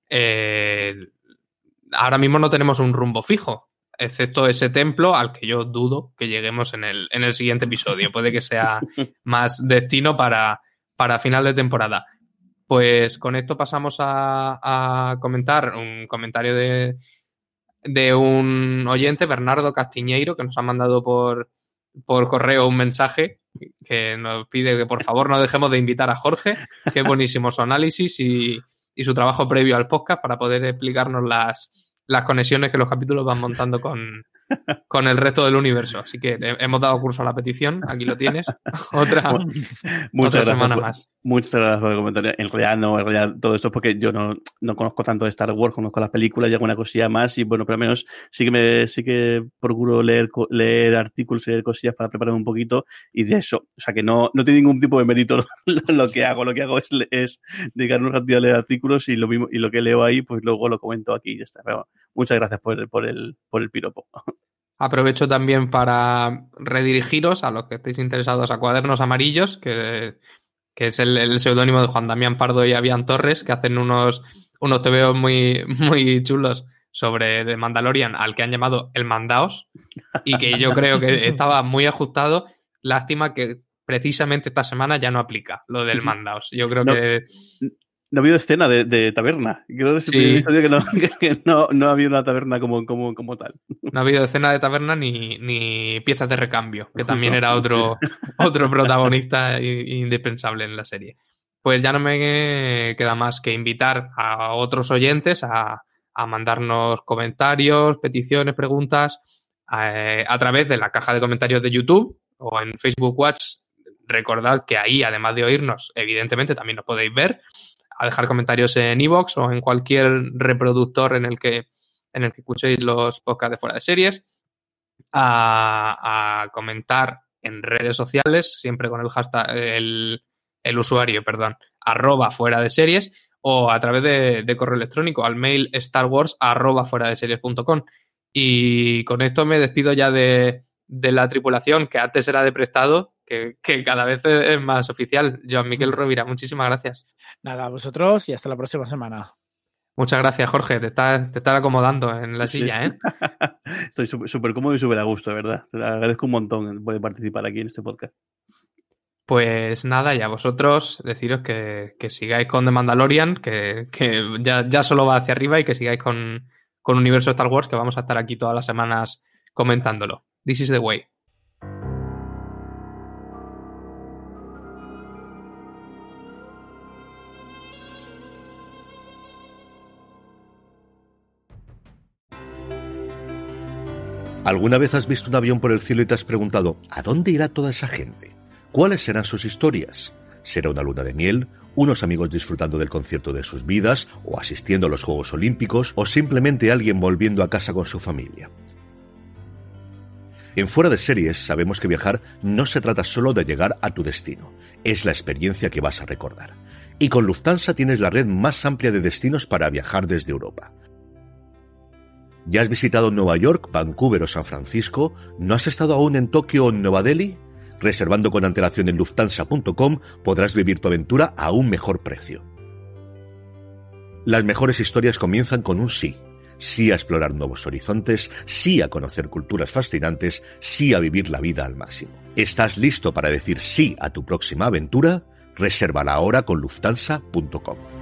Ahora mismo no tenemos un rumbo fijo, excepto ese templo al que yo dudo que lleguemos en el siguiente episodio. Puede que sea más destino para final de temporada. Pues con esto pasamos a comentar un comentario de un oyente, Bernardo Castiñeiro, que nos ha mandado por correo un mensaje que nos pide que por favor no dejemos de invitar a Jorge, que es buenísimo su análisis y su trabajo previo al podcast para poder explicarnos las conexiones que los capítulos van montando con el resto del universo. Así que hemos dado curso a la petición, aquí lo tienes. Otra semana más. Muchas gracias por el comentario. En realidad todo esto es porque yo no conozco tanto de Star Wars, conozco las películas y alguna cosilla más, y bueno, por lo menos sí que procuro leer artículos y leer cosillas para prepararme un poquito, y de eso, o sea que no tiene ningún tipo de mérito lo que hago es dedicar un ratito a leer artículos, y lo mismo, y lo que leo ahí pues luego lo comento aquí y ya está. Pero muchas gracias por el piropo. Aprovecho también para redirigiros a los que estéis interesados a Cuadernos Amarillos, que es el seudónimo de Juan Damián Pardo y Avian Torres, que hacen unos tebeos muy, muy chulos sobre The Mandalorian, al que han llamado El Mandaos, y que yo creo que estaba muy ajustado. Lástima que precisamente esta semana ya no aplica lo del Mandaos. Yo creo que No ha habido escena de taberna. Creo que es el primer episodio que no ha habido una taberna como tal. No ha habido escena de taberna ni piezas de recambio, que también era otro protagonista indispensable en la serie. Pues ya no me queda más que invitar a otros oyentes a mandarnos comentarios, peticiones, preguntas a través de la caja de comentarios de YouTube o en Facebook Watch. Recordad que ahí, además de oírnos, evidentemente también nos podéis ver, a dejar comentarios en iVoox o en cualquier reproductor en el que escuchéis los podcasts de Fuera de Series, a comentar en redes sociales, siempre con el hashtag, el usuario, @fuera de series, o a través de correo electrónico al mail starwars@fueradeseries.com. Y con esto me despido ya de la tripulación, que antes era de prestado, que cada vez es más oficial. Joan Miquel Rovira, muchísimas gracias. Nada, a vosotros y hasta la próxima semana. Muchas gracias, Jorge. Te estás acomodando en la silla, ¿eh? Estoy súper cómodo y súper a gusto, de verdad. Te agradezco un montón poder participar aquí en este podcast. Pues nada, y a vosotros deciros que sigáis con The Mandalorian, que ya solo va hacia arriba, y que sigáis con Universo Star Wars, que vamos a estar aquí todas las semanas comentándolo. This is the way. ¿Alguna vez has visto un avión por el cielo y te has preguntado ¿a dónde irá toda esa gente? ¿Cuáles serán sus historias? ¿Será una luna de miel? ¿Unos amigos disfrutando del concierto de sus vidas? ¿O asistiendo a los Juegos Olímpicos? ¿O simplemente alguien volviendo a casa con su familia? En Fuera de Series sabemos que viajar no se trata solo de llegar a tu destino, es la experiencia que vas a recordar. Y con Lufthansa tienes la red más amplia de destinos para viajar desde Europa. ¿Ya has visitado Nueva York, Vancouver o San Francisco? ¿No has estado aún en Tokio o en Nueva Delhi? Reservando con antelación en Lufthansa.com podrás vivir tu aventura a un mejor precio. Las mejores historias comienzan con un sí. Sí a explorar nuevos horizontes, sí a conocer culturas fascinantes, sí a vivir la vida al máximo. ¿Estás listo para decir sí a tu próxima aventura? Resérvala ahora con Lufthansa.com.